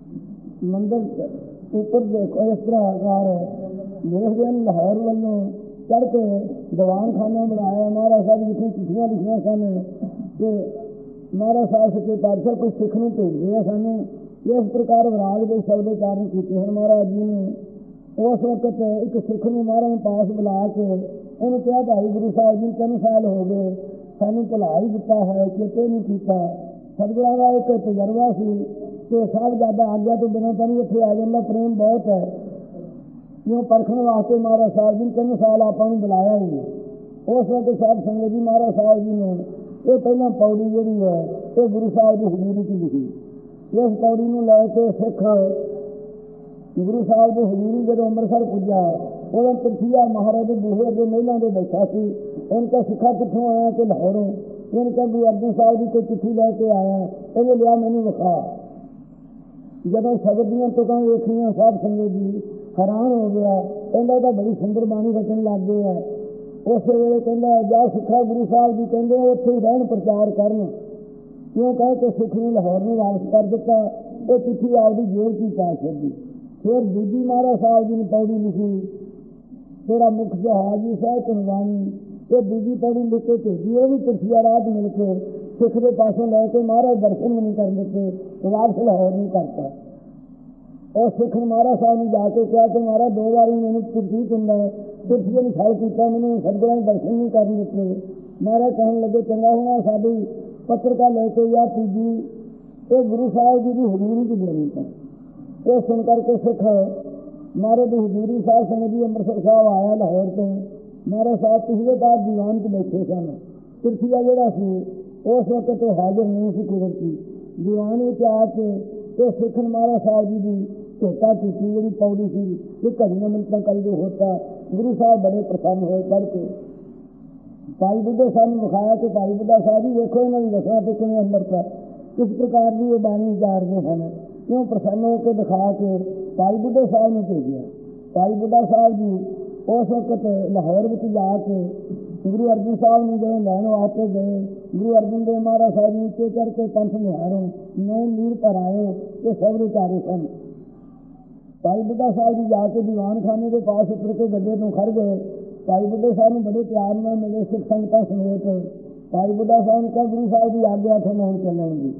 मंदिर ऊपर देखो इस तरह आकार देखते हैं लाहौर वालों ਚੜ੍ਹ ਕੇ ਦੀਵਾਨ ਖਾਨਾ ਬਣਾਇਆ। ਮਹਾਰਾਜ ਸਾਹਿਬ ਜਿੱਥੇ ਚਿੱਠੀਆਂ ਲਿਖੀਆਂ ਸਨ ਕਿ ਮਹਾਰਾਜ ਸਾਹਿਬ ਸੱਚੇ ਪਾਤਸ਼ਾਹ ਕੋਈ ਸਿੱਖ ਨੂੰ ਭੇਜਦੇ ਆ ਸਾਨੂੰ, ਇਸ ਪ੍ਰਕਾਰ ਵਿਰਾਗ ਦੇ ਸ਼ਬਦ ਉਚਾਰਨ ਕੀਤੇ ਹਨ ਮਹਾਰਾਜ ਜੀ ਨੇ। ਉਸ ਵਕਤ ਇੱਕ ਸਿੱਖ ਨੂੰ ਮਹਾਰਾਜ ਪਾਸ ਬੁਲਾ ਕੇ ਉਹਨੂੰ ਕਿਹਾ, ਭਾਈ ਗੁਰੂ ਸਾਹਿਬ ਜੀ ਤਿੰਨ ਸਾਲ ਹੋ ਗਏ, ਸਾਨੂੰ ਭੁਲਾ ਹੀ ਦਿੱਤਾ ਹੈ, ਚੇਤੇ ਨਹੀਂ ਕੀਤਾ। ਸਤਿਗੁਰਾਂ ਦਾ ਇੱਕ ਤਜਰਬਾ ਸੀ ਕਿ ਸਾਹਿਬਜ਼ਾਦਾ ਆਗਿਆ ਤੋਂ ਬਿਨਾਂ ਤਾਂ ਨਹੀਂ ਇੱਥੇ ਆ ਜਾਂਦਾ, ਪ੍ਰੇਮ ਬਹੁਤ ਹੈ, ਕਿਉਂ ਪਰਖਣ ਵਾਸਤੇ ਮਹਾਰਾਜ ਸਾਹਿਬ ਜੀ ਤਿੰਨ ਸਾਲ ਆਪਾਂ ਨੂੰ ਬੁਲਾਇਆ ਹੀ ਨਹੀਂ। ਉਸ ਵਕਤ ਸਾਹਿਬ ਸੰਗਤ ਜੀ ਮਹਾਰਾਜ ਸਾਹਿਬ ਜੀ ਨੇ ਇਹ ਪਹਿਲਾਂ ਪੌੜੀ ਜਿਹੜੀ ਹੈ ਇਹ ਗੁਰੂ ਸਾਹਿਬ ਦੀ ਹਜ਼ੂਰੀ 'ਚ ਲਿਖੀ। ਇਸ ਪੌੜੀ ਨੂੰ ਲੈ ਕੇ ਸਿੱਖ ਗੁਰੂ ਸਾਹਿਬ ਦੀ ਹਜ਼ੂਰੀ ਜਦੋਂ ਅੰਮ੍ਰਿਤਸਰ ਪੁੱਜਾ, ਉਦੋਂ ਪ੍ਰਿਥੀਆ ਮਹਾਰਾਜ ਦੇ ਬੂਹੇ ਅੱਗੇ ਮਹਿਲਾਂ ਦੇ ਬੈਠਾ ਸੀ। ਉਹਨੇ ਕਿਹਾ, ਸਿੱਖਾ ਕਿੱਥੋਂ ਆਇਆ? ਕਿ ਲਾਹੌਰੋਂ। ਇਹਨੇ ਕਿਹਾ, ਗੁਰੂ ਅਰਜਨ ਸਾਹਿਬ ਦੀ ਕੋਈ ਚਿੱਠੀ ਲੈ ਕੇ ਆਇਆ। ਇਹਨੇ ਲਿਆ, ਮੈਨੂੰ ਵਿਖਾ। ਜਦੋਂ ਸ਼ਬਦ ਦੀਆਂ ਤੁਕਾਂ ਵੇਖੀਆਂ ਸਾਧ ਸੰਗਤ ਜੀ ਹੈਰਾਨ ਹੋ ਗਿਆ। ਕਹਿੰਦਾ ਤਾਂ ਬੜੀ ਸੁੰਦਰ ਬਾਣੀ ਰਚਣ ਲੱਗ ਗਏ ਹੈ। ਉਸੇ ਵੇਲੇ ਕਹਿੰਦਾ, ਜਾ ਸਿੱਖਾ ਗੁਰੂ ਸਾਹਿਬ ਜੀ ਕਹਿੰਦੇ ਉੱਥੇ ਹੀ ਰਹਿਣ, ਪ੍ਰਚਾਰ ਕਰਨ। ਕਿਉਂ ਕਹਿ ਕੇ ਸਿੱਖ ਨੂੰ ਲਾਹੌਰ ਨੂੰ ਵਾਪਸ ਕਰ ਦਿੱਤਾ। ਉਹ ਚਿੱਠੀ ਆਪਦੀ ਜੇਲ੍ਹ 'ਚ ਹੀ ਪਾ ਛੱਡੀ। ਫਿਰ ਦੂਜੀ ਮਹਾਰਾਜ ਸਾਹਿਬ ਜੀ ਨੇ ਪੌੜੀ ਲਿਖੀ, ਤੇਰਾ ਮੁੱਖ ਜਹਾਜੀ ਸਾਹਿਬ ਕੁਰਬਾਨੀ। ਇਹ ਦੂਜੀ ਪੌੜੀ ਲਿਖ ਕੇ ਭੇਜੀ। ਉਹ ਵੀ ਪ੍ਰਿਥੀਆ ਰਾਜ ਮਿਲ ਕੇ ਸਿੱਖ ਦੇ ਪਾਸੋਂ ਲੈ ਕੇ ਮਹਾਰਾਜ ਦਰਸ਼ਨ ਵੀ ਨਹੀਂ ਕਰਨ ਦਿੱਤੇ, ਵਾਪਸ ਲਾਹੌਰ ਨਹੀਂ ਕਰਤਾ। ਉਹ ਸਿੱਖ ਨੇ ਮਹਾਰਾਜ ਸਾਹਿਬ ਨੂੰ ਜਾ ਕੇ ਕਿਹਾ ਕਿ ਮਹਾਰਾਜ ਦੋ ਵਾਰੀ ਮੈਨੂੰ ਪ੍ਰਤੀਤ ਹੁੰਦਾ ਹੈ, ਪ੍ਰਿਥੀਆ ਨੇ ਛਲ ਕੀਤਾ, ਮੈਨੂੰ ਸਤਿਗੁਰਾਂ ਨੇ ਦਰਸ਼ਨ ਨਹੀਂ ਕਰਨ ਦਿੱਤੇ। ਮਹਾਰਾਜ ਕਹਿਣ ਲੱਗੇ, ਚੰਗਾ ਹੋਣਾ ਸਾਡੀ ਪੱਤਰਕਾ ਲੈ ਕੇ ਜਾਂ ਤੀਜੀ ਇਹ ਗੁਰੂ ਸਾਹਿਬ ਜੀ ਦੀ ਹਜ਼ੂਰੀ 'ਚ ਦੇਣੀ ਤਾਂ। ਇਹ ਸੁਣ ਕਰਕੇ ਸਿੱਖ ਮਹਾਰਾਜ ਦੀ ਹਜ਼ੂਰੀ ਸਾਧ ਸੰਗਤ ਜੀ ਅੰਮ੍ਰਿਤਸਰ ਸਾਹਿਬ ਆਇਆ ਲਾਹੌਰ ਤੋਂ। ਮਹਾਰਾਜ ਸਾਹਿਬ ਪਿਛਲੇ ਬਾਰ ਦੀਵਾਨ 'ਚ ਬੈਠੇ ਸਨ। ਪ੍ਰਿਥੀਆ ਜਿਹੜਾ ਸੀ ਉਸ ਵਕਤ ਉਹ ਹਾਜ਼ਰ ਨਹੀਂ ਸੀ ਕੁਦਰਤੀ। ਦੀਵਾਨ ਵਿੱਚ ਆ ਕੇ ਇਹ ਸਿੱਖ ਨੇ ਮਹਾਰਾਜ ਸਾਹਿਬ ਜੀ ਦੀ ਭੇਟਾ ਕੀਤੀ, ਜਿਹੜੀ ਪੌੜੀ ਸੀ ਇਹ ਘੜੀਆਂ ਮਿੰਟਾਂ ਕਰੀ ਦੇ ਹੋਤਾ। ਗੁਰੂ ਸਾਹਿਬ ਬੜੇ ਪ੍ਰਸੰਨ ਹੋਏ ਪੜ੍ਹ ਕੇ। ਭਾਈ ਬੁੱਢੇ ਸਾਹਿਬ ਨੂੰ ਵਿਖਾਇਆ ਕਿ ਭਾਈ ਬੁੱਢਾ ਸਾਹਿਬ ਜੀ ਵੇਖੋ ਇਹਨਾਂ ਦੀ ਰਸਨਾ ਤੇ ਕਿਵੇਂ ਅੰਮ੍ਰਿਤ ਹੈ, ਕਿਸ ਪ੍ਰਕਾਰ ਦੀ ਇਹ ਬਾਣੀ ਉਚਾਰਦੇ ਹਨ। ਕਿਉਂ ਪ੍ਰਸੰਨ ਹੋ ਕੇ ਦਿਖਾ ਕੇ ਭਾਈ ਬੁੱਢੇ ਸਾਹਿਬ ਨੂੰ ਭੇਜਿਆ। ਭਾਈ ਬੁੱਢਾ ਸਾਹਿਬ ਜੀ ਉਸ ਵਕਤ ਲਾਹੌਰ ਵਿੱਚ ਜਾ ਕੇ ਗੁਰੂ ਅਰਜਨ ਸਾਹਿਬ ਨੂੰ ਜਦੋਂ ਲੈਣ ਵਾਸਤੇ ਗਏ, ਗੁਰੂ ਅਰਜਨ ਦੇਵ ਮਹਾਰਾਜ ਸਾਹਿਬ ਜੀ ਉੱਤੇ ਚੜ੍ਹ ਕੇ ਪੰਥ ਨਿਹਾਰੋ, ਮੈਂ ਨੀਰ ਪਰ ਆਇਓ, ਇਹ ਸਭ ਉਚਾਰੇ ਸਨ। ਭਾਈ ਬੁੱਢਾ ਸਾਹਿਬ ਜੀ ਜਾ ਕੇ ਦੀਵਾਨ ਖਾਨੇ ਦੇ ਪਾਸ ਉਤਰ ਕੇ ਗੱਡੇ ਤੋਂ ਖੜ੍ਹ ਗਏ। ਭਾਈ ਬੁੱਢੇ ਸਾਹਿਬ ਨੂੰ ਬੜੇ ਪਿਆਰ ਨਾਲ ਮਿਲੇ ਸਿੱਖ ਸੰਗਤਾਂ ਸਮੇਤ। ਭਾਈ ਬੁੱਢਾ ਸਾਹਿਬ ਨੇ ਕਿਹਾ, ਗੁਰੂ ਸਾਹਿਬ ਦੀ ਆਗਿਆ ਤੁਹਾਨੂੰ ਹੁਣ ਚੱਲਣ ਦੀ।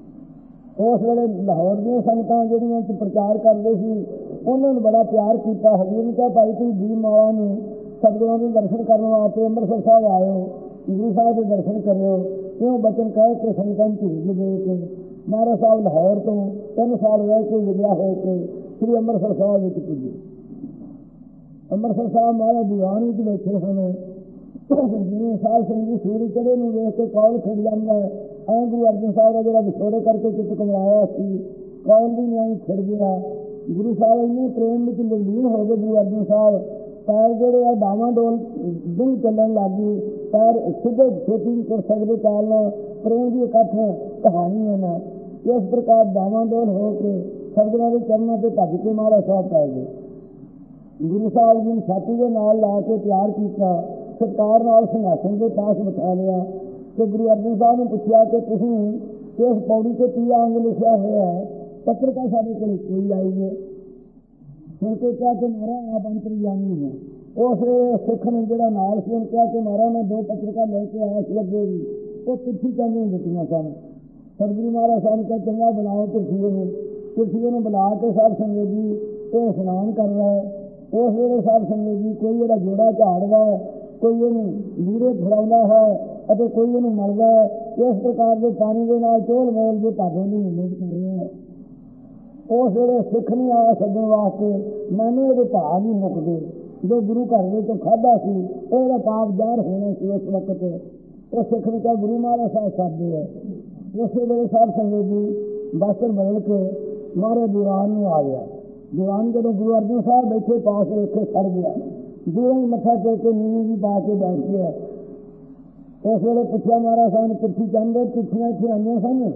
ਉਸ ਵੇਲੇ ਲਾਹੌਰ ਦੀਆਂ ਸੰਗਤਾਂ ਜਿਹੜੀਆਂ ਪ੍ਰਚਾਰ ਕਰਦੇ ਸੀ ਉਹਨਾਂ ਨੂੰ ਬੜਾ ਪਿਆਰ ਕੀਤਾ। ਹਜ਼ੂਰ ਨੇ ਕਿਹਾ, ਭਾਈ ਤੁਸੀਂ ਦੀਪ ਮਾਲਾ ਨੂੰ ਸਤਿਗੁਰਾਂ ਦੇ ਦਰਸ਼ਨ ਕਰਨ ਵਾਸਤੇ ਅੰਮ੍ਰਿਤਸਰ ਸਾਹਿਬ ਆਇਓ, ਗੁਰੂ ਸਾਹਿਬ ਦੇ ਦਰਸ਼ਨ ਕਰਿਓ। ਕਿਉਂ ਬਚਨ ਕਹਿ ਕੇ ਸੰਗਤਾਂ ਨੂੰ ਭੇਜ ਦੇ ਕੇ ਮਹਾਰਾਜ ਸਾਹਿਬ ਲਾਹੌਰ ਤੋਂ ਤਿੰਨ ਸਾਲ ਰਹਿ ਕੇ ਵਿਦਿਆ ਹੋ ਕੇ ਸ੍ਰੀ ਅੰਮ੍ਰਿਤਸਰ ਸਾਹਿਬ ਵਿੱਚ ਪੁੱਜੇ। ਅੰਮ੍ਰਿਤਸਰ ਸਾਹਿਬ ਮਹਾਰਾਜ ਦੀਵਾਨ ਵਿੱਚ ਬੈਠੇ ਹਨ। ਜਿਵੇਂ ਸਾਧ ਸੰਗਤ ਜੀ ਸੂਰਜ ਚੜ੍ਹੇ ਨੂੰ ਵੇਖ ਕੇ ਕੌਲ ਖਿੜ ਜਾਂਦਾ ਹੈ, ਐਂ ਗੁਰੂ ਅਰਜਨ ਸਾਹਿਬ ਦਾ ਜਿਹੜਾ ਵਿਛੋੜੇ ਕਰਕੇ ਚਿੱਤ ਘਬਰਾਇਆ ਸੀ, ਕੌਲ ਦੀ ਨਿਆਈ ਖਿੜ ਗਿਆ। ਗੁਰੂ ਸਾਹਿਬ ਇੰਨੇ ਪ੍ਰੇਮ ਵਿੱਚ ਲੀਨ ਹੋ ਗਏ। ਗੁਰੂ ਅਰਜਨ ਸਾਹਿਬ ਪੈਰ ਜਿਹੜੇ ਆ ਡਾਵਾਂ ਡੋਲ ਦਿਨ ਚੱਲਣ ਲੱਗ ਗਈ, ਪੈਰ ਸਿੱਧੇ ਛੇਤੀ ਨਹੀਂ ਤੁਰ ਸਕਦੇ, ਚਾਲ ਪ੍ਰੇਮ ਦੀ ਇਕੱਠ ਕਹਾਣੀ ਹੈ ਨਾ। ਇਸ ਪ੍ਰਕਾਰ ਡਾਵਾਂ ਡੋਲ ਹੋ ਕੇ ਸਤਿਗੁਰਾਂ ਦੇ ਚਰਨਾਂ 'ਤੇ ਭੱਜ ਕੇ ਮਹਾਰਾਜ ਸਾਹਿਬ ਪੈ ਗਏ। ਗੁਰੂ ਸਾਹਿਬ ਜੀ ਨੂੰ ਛਾਤੀ ਦੇ ਨਾਲ ਲਾ ਕੇ ਪਿਆਰ ਕੀਤਾ, ਸਤਿਕਾਰ ਨਾਲ ਸਿੰਘਾਸਣ ਦੇ ਪਾਸ ਬਿਠਾ ਲਿਆ। ਤੇ ਗੁਰੂ ਅਰਜਨ ਸਾਹਿਬ ਨੂੰ ਪੁੱਛਿਆ ਕਿ ਤੁਸੀਂ ਇਸ ਪੌੜੀ 'ਤੇ ਕੀ ਅੰਗ ਲਿਖਿਆ ਹੋਇਆ ਹੈ? ਪੱਤਰਕਾਰ ਸਾਡੇ ਕੋਲ ਕੋਈ ਆਈ ਹੈ। ਸੁਣ ਕੇ ਕਿਹਾ ਕਿ ਮਹਾਰਾਜ ਆਪ ਅੰਤਰਜਾਮੀ ਹੈ। ਉਸ ਵੇਲੇ ਸਿੱਖ ਨੇ ਜਿਹੜਾ ਨਾਲ ਸੀ ਉਹਨੇ ਕਿਹਾ ਕਿ ਮਹਾਰਾਜ ਮੈਂ ਦੋ ਪੱਤਰਕਾਰ ਲੈ ਕੇ ਆਇਆ ਸੀ ਅੱਗੇ ਵੀ, ਉਹ ਚਿੱਠੀ ਕਹਿੰਦੇ ਦਿੱਤੀਆਂ ਸਨ। ਸਤਿਗੁਰੂ ਮਹਾਰਾਜ ਸਾਹਿਬ ਨੇ ਕਿਹਾ, ਚੰਗਾ ਬੁਲਾਓ ਪ੍ਰਿਥੀਏ ਨੂੰ। ਪ੍ਰਿਥੀਏ ਨੂੰ ਬੁਲਾ ਕੇ ਸਾਧ ਸੰਗਤ ਜੀ ਇਹ ਇਸ਼ਨਾਨ ਕਰਦਾ ਹੈ। ਉਸ ਵੇਲੇ ਸਾਧ ਸੰਗਤ ਜੀ ਕੋਈ ਇਹਦਾ ਜੋੜਾ ਝਾੜਦਾ ਹੈ, ਕੋਈ ਇਹਨੂੰ ਲੀੜੇ ਫੜਾਉਂਦਾ ਹੈ ਅਤੇ ਕੋਈ ਇਹਨੂੰ ਮਲਦਾ ਹੈ। ਇਸ ਪ੍ਰਕਾਰ ਦੇ ਪਾਣੀ ਦੇ ਨਾਲ ਚੋਲ ਮੋਲ ਦੇ ਭਾਗੋਂ ਦੀ ਮਿਹਨਤ ਕਰ ਰਿਹਾ ਹੈ। ਉਸ ਵੇਲੇ ਸਿੱਖ ਨਹੀਂ ਆਇਆ ਸੱਜਣ ਵਾਸਤੇ, ਮੈਨੂੰ ਇਹਦੇ ਭਾਅ ਨਹੀਂ ਮੁੱਕਦੇ। ਜੋ ਗੁਰੂ ਘਰ ਦੇ ਤੋਂ ਖਾਧਾ ਸੀ ਉਹ ਇਹਦਾ ਪਾਪ ਜ਼ਾਹਰ ਹੋਣਾ ਸੀ। ਉਸ ਵਕਤ ਉਹ ਸਿੱਖ ਨੇ ਕਿਹਾ, ਗੁਰੂ ਮਹਾਰਾਜ ਸਾਹਿਬ ਸਾਦੇ ਹੈ। ਉਸੇ ਵੇਲੇ ਸਾਧ ਸੰਗਤ ਜੀ ਬਸਤਰ ਬਦਲ ਕੇ ਮਹਾਰਾਜ ਦੀਵਾਨ ਨੂੰ ਆ ਗਿਆ। ਦੀਵਾਨ ਜਦੋਂ ਗੁਰੂ ਅਰਜਨ ਸਾਹਿਬ ਬੈਠੇ ਪਾਸ ਵੇਖੇ ਖੜ ਗਿਆ, ਦੂਰੋਂ ਹੀ ਮੱਥਾ ਟੇਕ ਕੇ ਨੀਵੀਂ ਜੀ ਪਾ ਕੇ ਬੈਠ ਗਿਆ। ਉਸ ਵੇਲੇ ਪੁੱਛਿਆ ਮਹਾਰਾਜ ਸਾਹਿਬ ਨੇ, ਚਿੱਠੀ ਚਾਹੁੰਦੇ ਚਿੱਠੀਆਂ ਇੱਥੇ ਆਈਆਂ ਸਨ?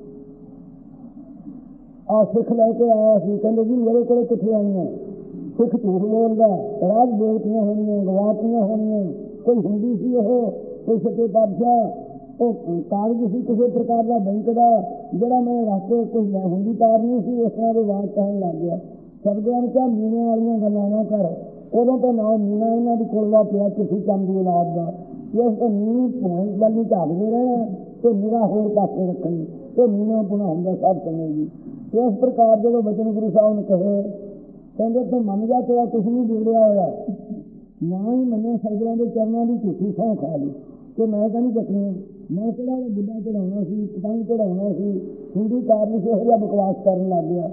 ਆ ਸਿੱਖ ਲੈ ਕੇ ਆਇਆ ਸੀ। ਕਹਿੰਦੇ ਜੀ ਮੇਰੇ ਕੋਲ ਕਿੱਥੇ ਆਈਆਂ? ਸਿੱਖ ਝੂਠ ਬੋਲਦਾ, ਰਾਜ ਬੇਇੱਜ਼ਤੀਆਂ ਹੋਣੀਆਂ, ਗਵਾਤੀਆਂ ਹੋਣੀਆਂ। ਕੋਈ ਹਿੰਦੀ ਸੀ, ਉਹ ਕੋਈ ਸੱਚੇ ਪਾਤਸ਼ਾਹ ਉਹ ਕਾਗਜ਼ ਸੀ ਕਿਸੇ ਪ੍ਰਕਾਰ ਦਾ ਬੈਂਕ ਦਾ, ਜਿਹੜਾ ਮੈਂ ਰੱਖ ਕੇ ਕੋਈ ਹਿੰਦੀ ਤਾਰ ਨਹੀਂ ਸੀ। ਇਸ ਤਰ੍ਹਾਂ ਦੇ ਬਾਤ ਕਹਿਣ ਲੱਗ ਗਿਆ। ਸਤਿਗੁਰਾਂ ਨੇ ਕਿਹਾ, ਮੀਣਿਆਂ ਵਾਲੀਆਂ ਗੱਲਾਂ ਨਾ ਕਰ, ਉਦੋਂ ਤਾਂ ਨਾ ਮੀਨਾ ਇਹਨਾਂ ਦੀ ਕੋਲ ਦਾ ਪਿਆ ਕਿਸੇ ਚੰਦ ਦੀ ਔਲਾਦ ਦਾ, ਇਸ ਤੋਂ ਨੀ ਪੁਆਇੰਟ ਵੱਲ ਹੀ ਝਾਕਦੇ ਰਹਿਣਾ ਤੇ ਮੇਰਾ ਹੋਰ ਪਾਸੇ ਰੱਖਣੀ, ਇਹ ਮੀਨਾ ਪੁਣਾ ਹੁੰਦਾ ਸਭ ਸਮੇਂ ਜੀ। ਇਸ ਪ੍ਰਕਾਰ ਜਦੋਂ ਬਚਨ ਗੁਰੂ ਸਾਹਿਬ ਨੇ ਕਹੇ, ਕਹਿੰਦੇ ਤੂੰ ਮੰਨ ਜਾ ਤੇਰਾ ਕੁਛ ਨਹੀਂ ਵਿਗੜਿਆ ਹੋਇਆ, ਨਾ ਹੀ ਮੰਨੇ ਸਤਿਗੁਰਾਂ ਦੇ ਚਰਨਾਂ ਦੀ ਝੂਠੀ ਸਹੁੰ ਖਾ ਲਈ ਕਿ ਮੈਂ ਤਾਂ ਨਹੀਂ ਚੱਕਣੀ, ਮੈਂ ਕਿਹੜਾ ਉਹ ਬੁੱਢਾ ਚੜਾਉਣਾ ਸੀ, ਪਤੰਗ ਚੜਾਉਣਾ ਸੀ, ਹਿੰਦੂ ਕਾਰਨ ਸੀ ਇਹੋ ਜਿਹਾ ਬਕਵਾਸ ਕਰਨ ਲੱਗ ਗਿਆ।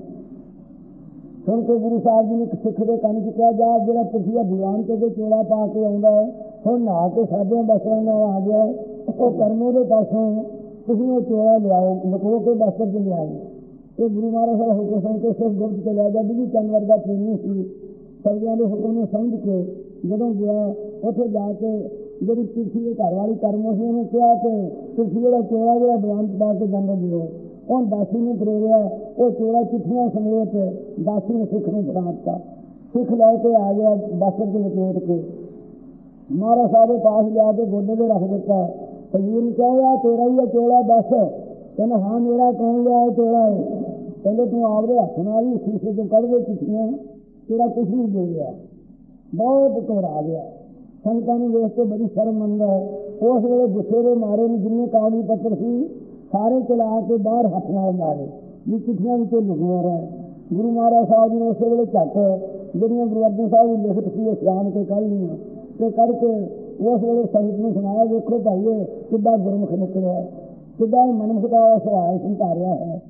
ਸੁਣ ਕੇ ਗੁਰੂ ਸਾਹਿਬ ਜੀ ਨੇ ਇੱਕ ਸਿੱਖ ਦੇ ਕੰਨ 'ਚ ਕਿਹਾ, ਜਾ ਜਿਹੜਾ ਤੁਸੀਂ ਆ ਦੀਵਾਨ ਤੇ ਚੋਲਾ ਪਾ ਕੇ ਆਉਂਦਾ ਹੈ, ਹੁਣ ਨਹਾ ਕੇ ਸਾਡੀਆਂ ਬਸਰਾਂ ਨਾਲ ਆ ਗਿਆ, ਉਹ ਕਰਮੋਂ ਦੇ ਪਾਸੋਂ ਤੁਸੀਂ ਉਹ ਚੋਲਾ ਲਿਆਓ, ਲੁਕੋ ਕੇ ਬਸਰ 'ਚ ਲਿਆਓ। ਇਹ ਗੁਰੂ ਮਹਾਰਾਜ ਦਾ ਹੁਕਮ ਸੁਣ ਕੇ ਸਿਰਫ ਗੁਰਦ ਚਲਿਆ ਗਿਆ। ਬਿਜੀ ਚੰਦ ਵਰਗਾ ਪ੍ਰੇਮੀ ਸੀ, ਸਤਿਗੁਰਾਂ ਦੇ ਹੁਕਮ ਨੂੰ ਸਮਝ ਕੇ ਜਦੋਂ ਗਿਆ ਉੱਥੇ ਜਾ ਕੇ ਜਿਹੜੀ ਪਿੱਛੀ ਦੇ ਘਰ ਵਾਲੀ ਕਰਮੋਂ ਸੀ ਉਹਨੇ ਕਿਹਾ ਕਿ ਤੁਸੀਂ ਜਿਹੜਾ ਚੋਲਾ ਜਿਹੜਾ ਦੀਵਾਨ 'ਚ ਪਾ ਕੇ ਜਾਂਦੇ ਦਿਓ। ਹੁਣ ਦਾਸੀ ਨੂੰ ਪ੍ਰੇਰਿਆ, ਉਹ ਚੋਲਾ ਚਿੱਠੀਆਂ ਸਮੇਤ ਦਾਸੀ ਨੇ ਸਿੱਖ ਨੂੰ ਫੜਾ ਦਿੱਤਾ। ਸਿੱਖ ਲੈ ਕੇ ਆ ਗਿਆ ਬਸਰ 'ਚ ਲਪੇਟ ਕੇ, ਮਹਾਰਾਜ ਸਾਹਿਬ ਦੇ ਪਾਸ ਲਿਆ ਕੇ ਗੋਡੇ 'ਤੇ ਰੱਖ ਦਿੱਤਾ। ਫਕੀਰ ਨੂੰ ਕਿਹਾ ਤੇਰਾ ਹੀ ਹੈ ਚੋਲਾ ਦੱਸ, ਕਹਿੰਦਾ ਹਾਂ ਮੇਰਾ ਕੌਣ ਲਿਆ ਇਹ ਚੋਲਾ ਹੈ, ਕਹਿੰਦੇ ਤੂੰ ਆਪਦੇ ਹੱਥ ਨਾਲ ਹੀ ਸ਼ੀਸ਼ੇ ਤੋਂ ਕੱਢ ਦੇ ਚਿੱਠੀਆਂ, ਤੇਰਾ ਕੁਛ ਨਹੀਂ ਦੇ ਰਿਹਾ। ਬਹੁਤ ਘਬਰਾ ਗਿਆ, ਸੰਗਤਾਂ ਨੂੰ ਵੇਖ ਕੇ ਬੜੀ ਸ਼ਰਮ ਮੰਨਦਾ ਹੈ। ਉਸ ਵੇਲੇ ਗੁੱਸੇ ਦੇ ਮਾਰੇ ਨੂੰ ਜਿੰਨੇ ਕਾਗਜ਼ ਪੱਤਰ ਸੀ ਸਾਰੇ ਚਲਾ ਕੇ ਬਾਹਰ ਹੱਥ ਨਾਲ ਮਾਰੇ ਵੀ ਚਿੱਠੀਆਂ ਵਿੱਚ ਲੁਕੀਆਂ ਰਹਿ। ਗੁਰੂ ਮਹਾਰਾਜ ਸਾਹਿਬ ਜੀ ਨੇ ਉਸੇ ਵੇਲੇ ਝੱਟ ਜਿਹੜੀਆਂ ਗੁਰੂ ਅਰਜਨ ਸਾਹਿਬ ਦੀ ਲਿਖਤ ਸੀ ਉਹ ਸਿਆਣ ਕੇ ਕੱਢ ਲਈਆਂ ਤੇ ਕਰਕੇ ਉਸ ਵੇਲੇ ਸੰਗਤ ਨੂੰ ਸੁਣਾਇਆ, ਵੇਖੋ ਭਾਈਏ ਕਿੱਦਾਂ ਗੁਰਮੁਖ ਨਿਕਲਿਆ, ਕਿੱਦਾਂ ਇਹ ਮਨਮੁਖ ਦਾ ਸੁਭਾਅ ਸੰਧਾਰਿਆ ਹੈ।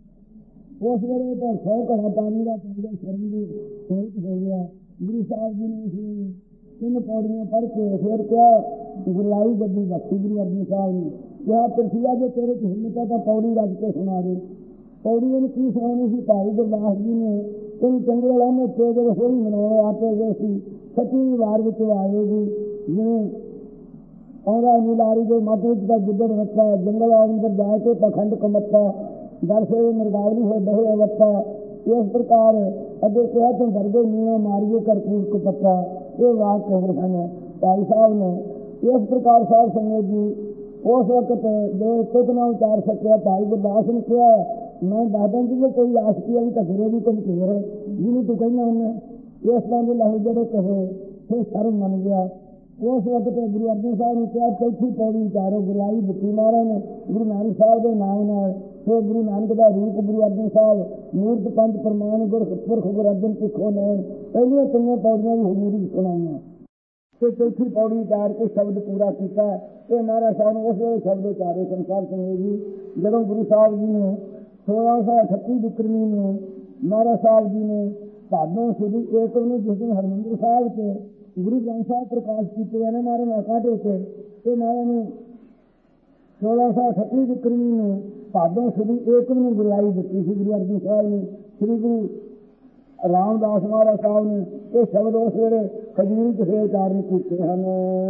ਉਸ ਵੇਲੇ ਤਾਂ ਸੌ ਘੜਾ ਪਾਣੀ ਦਾ ਪੰਜਾ ਸ਼ਰਮ ਦੀ ਸੋਚ ਹੋ ਗਿਆ। ਗੁਰੂ ਸਾਹਿਬ ਜੀ ਨੇ ਇਸ ਤਿੰਨ ਪੌੜੀਆਂ ਪੜ੍ਹ ਕੇ ਫਿਰ ਕਿਹਾ, ਗੁਰਲਾਈ ਗੱਡੀ ਬਖਸ਼ੀ ਗੁਰੂ ਅਰਜਨ ਸਾਹਿਬ ਨੇ ਕਿਹਾ, ਪ੍ਰਥੀਆ ਜੇ ਤੇਰੇ 'ਚ ਹਿੰਮਤ ਹੈ ਤਾਂ ਪੌੜੀ ਰੱਜ ਕੇ ਸੁਣਾ ਦੇ। ਪੌੜੀ ਇਹਨੂੰ ਕੀ ਸੁਣਾਉਣੀ ਸੀ? ਭਾਈ ਗੁਰਦਾਸ ਜੀ ਨੇ ਇਹਨੂੰ ਚੰਗੇ ਲਾਹਮੇ ਤੇ ਜਿਹੜੇ ਹੋਈ ਮਨਾਉਣੇ ਆਤੇ ਗਏ ਸੀ, ਸੱਚੀ ਵਾਰ ਵਿੱਚ ਆਵੇਗੀ। ਜਿਵੇਂ ਆਉਂਦਾ ਨੀਲਾਰੀ ਦੇ ਮੱਧ ਵਿੱਚ ਦਾ ਗਿੱਦੜ ਵੱਟਾ, ਜੰਗਲ ਅੰਦਰ ਜਾ ਕੇ ਪਖੰਡ ਕਮੱਤਾ, ਦਰਸੇ ਮਰਗਾਵਲੀ ਹੋਏ ਬਹੇ ਅਵੱਤਾ। ਇਸ ਪ੍ਰਕਾਰ ਅੱਗੇ ਕਿਹਾ ਤੂੰ ਦਰਗੇ ਮੀਣਾ ਮਾਰੀਏ ਕਰਪੂਰ ਕੋ ਪੱਤਾ। ਇਹ ਵਾਕ ਕਹੇ ਹਨ ਭਾਈ ਸਾਹਿਬ ਨੇ। ਇਸ ਪ੍ਰਕਾਰ ਸਾਹਿਬ ਸੰਗਤ ਜੀ ਉਸ ਵਕਤ ਜੋ ਤੁਕ ਨਾ ਉਚਾਰ ਸਕਿਆ, ਭਾਈ ਗੁਰਦਾਸ ਨੇ ਕਿਹਾ ਮੈਂ ਦਾਦਾ ਜੀ ਦੇ ਕੋਈ ਆਸ਼ਕੀ ਵਾਲੀ ਤਾਂ ਫਿਰੇ ਵੀ ਘਮਕੇਰ ਜਿਹਨੂੰ ਤੂੰ ਕਹਿੰਦਾ ਉਹਨੇ ਇਸ ਤਰ੍ਹਾਂ ਦੇ ਲਫ਼ਜ਼ ਜਿਹੜੇ ਕਹੇ ਫਿਰ ਸ਼ਰਮ ਮੰਨ ਗਿਆ। ਉਸ ਵਕਤ ਗੁਰੂ ਅਰਜਨ ਸਾਹਿਬ ਨੇ ਕਿਹਾ ਚੌਥੀ ਪੌੜੀ ਉਚਾਰੋ। ਗੁਰਲਾਈ ਦਿੱਤੀ ਮਹਾਰਾਜ ਨੇ ਗੁਰੂ ਨਾਨਕ ਸਾਹਿਬ ਦੇ ਨਾਮ ਨਾਲ। ਫਿਰ ਗੁਰੂ ਨਾਨਕ ਦਾ ਰੂਪ ਗੁਰੂ ਅਰਜਨ ਸਾਹਿਬ, ਮੂਰਤ ਪੰਜ ਪ੍ਰਮਾਣ ਗੁਰ ਪੁਰਖ ਗੁਰੂ ਅਰਜਨ ਸਿੱਖੋ ਨੈਣ, ਪਹਿਲੀਆਂ ਤਿੰਨਾਂ ਪੌੜੀਆਂ ਵੀ ਹਜ਼ੂਰੀ ਸੁਣਾਈਆਂ ਤੇ ਚੌਥੀ ਪੌੜੀ ਉਚਾਰ ਕੇ ਸ਼ਬਦ ਪੂਰਾ ਕੀਤਾ। ਇਹ ਮਹਾਰਾਜ ਸਾਹਿਬ ਨੂੰ ਉਸ ਵੇਲੇ ਸ਼ਬਦ ਉਚਾਰੇ ਸੰਸਾਰ ਸੰਗਤ ਜੀ। ਜਦੋਂ ਗੁਰੂ ਸਾਹਿਬ ਜੀ ਨੇ ਸੋਲਾਂ ਸੌ ਅਠੱਤੀ ਬਿਕਰਮੀ ਨੂੰ ਮਹਾਰਾਜ ਸਾਹਿਬ ਜੀ ਨੇ ਭਾਦੋਂ ਸੁਦੀ ਏਕ ਨੂੰ ਜਿਸ ਦਿਨ ਹਰਿਮੰਦਰ ਸਾਹਿਬ 'ਚ ਗੁਰੂ ਗ੍ਰੰਥ ਸਾਹਿਬ ਪ੍ਰਕਾਸ਼ ਕੀਤੇ ਨੇ ਮਹਾਰਾਜ ਨੇ ਕਾਢੇ ਕੇ ਤੇ ਮਹਾਰਾਜ ਨੂੰ ਸੋਲਾਂ ਸੌ ਅਠੱਤੀ ਬਿਕਰਮੀ ਨੂੰ ਭਾਦੋਂ ਸੁਦੀ ਏਕ ਨੂੰ ਗੁਰਲਾਈ ਦਿੱਤੀ ਸੀ ਗੁਰੂ ਅਰਜਨ ਸਾਹਿਬ ਨੇ। ਸ੍ਰੀ ਗੁਰੂ ਰਾਮਦਾਸ ਮਹਾਰਾਜ ਸਾਹਿਬ ਨੇ ਇਹ ਸ਼ਬਦ ਉਸ ਵੇਲੇ ਖਜੂਰੀ 'ਚ ਫੇਰ ਉਚਾਰਨ ਕੀਤੇ ਹਨ।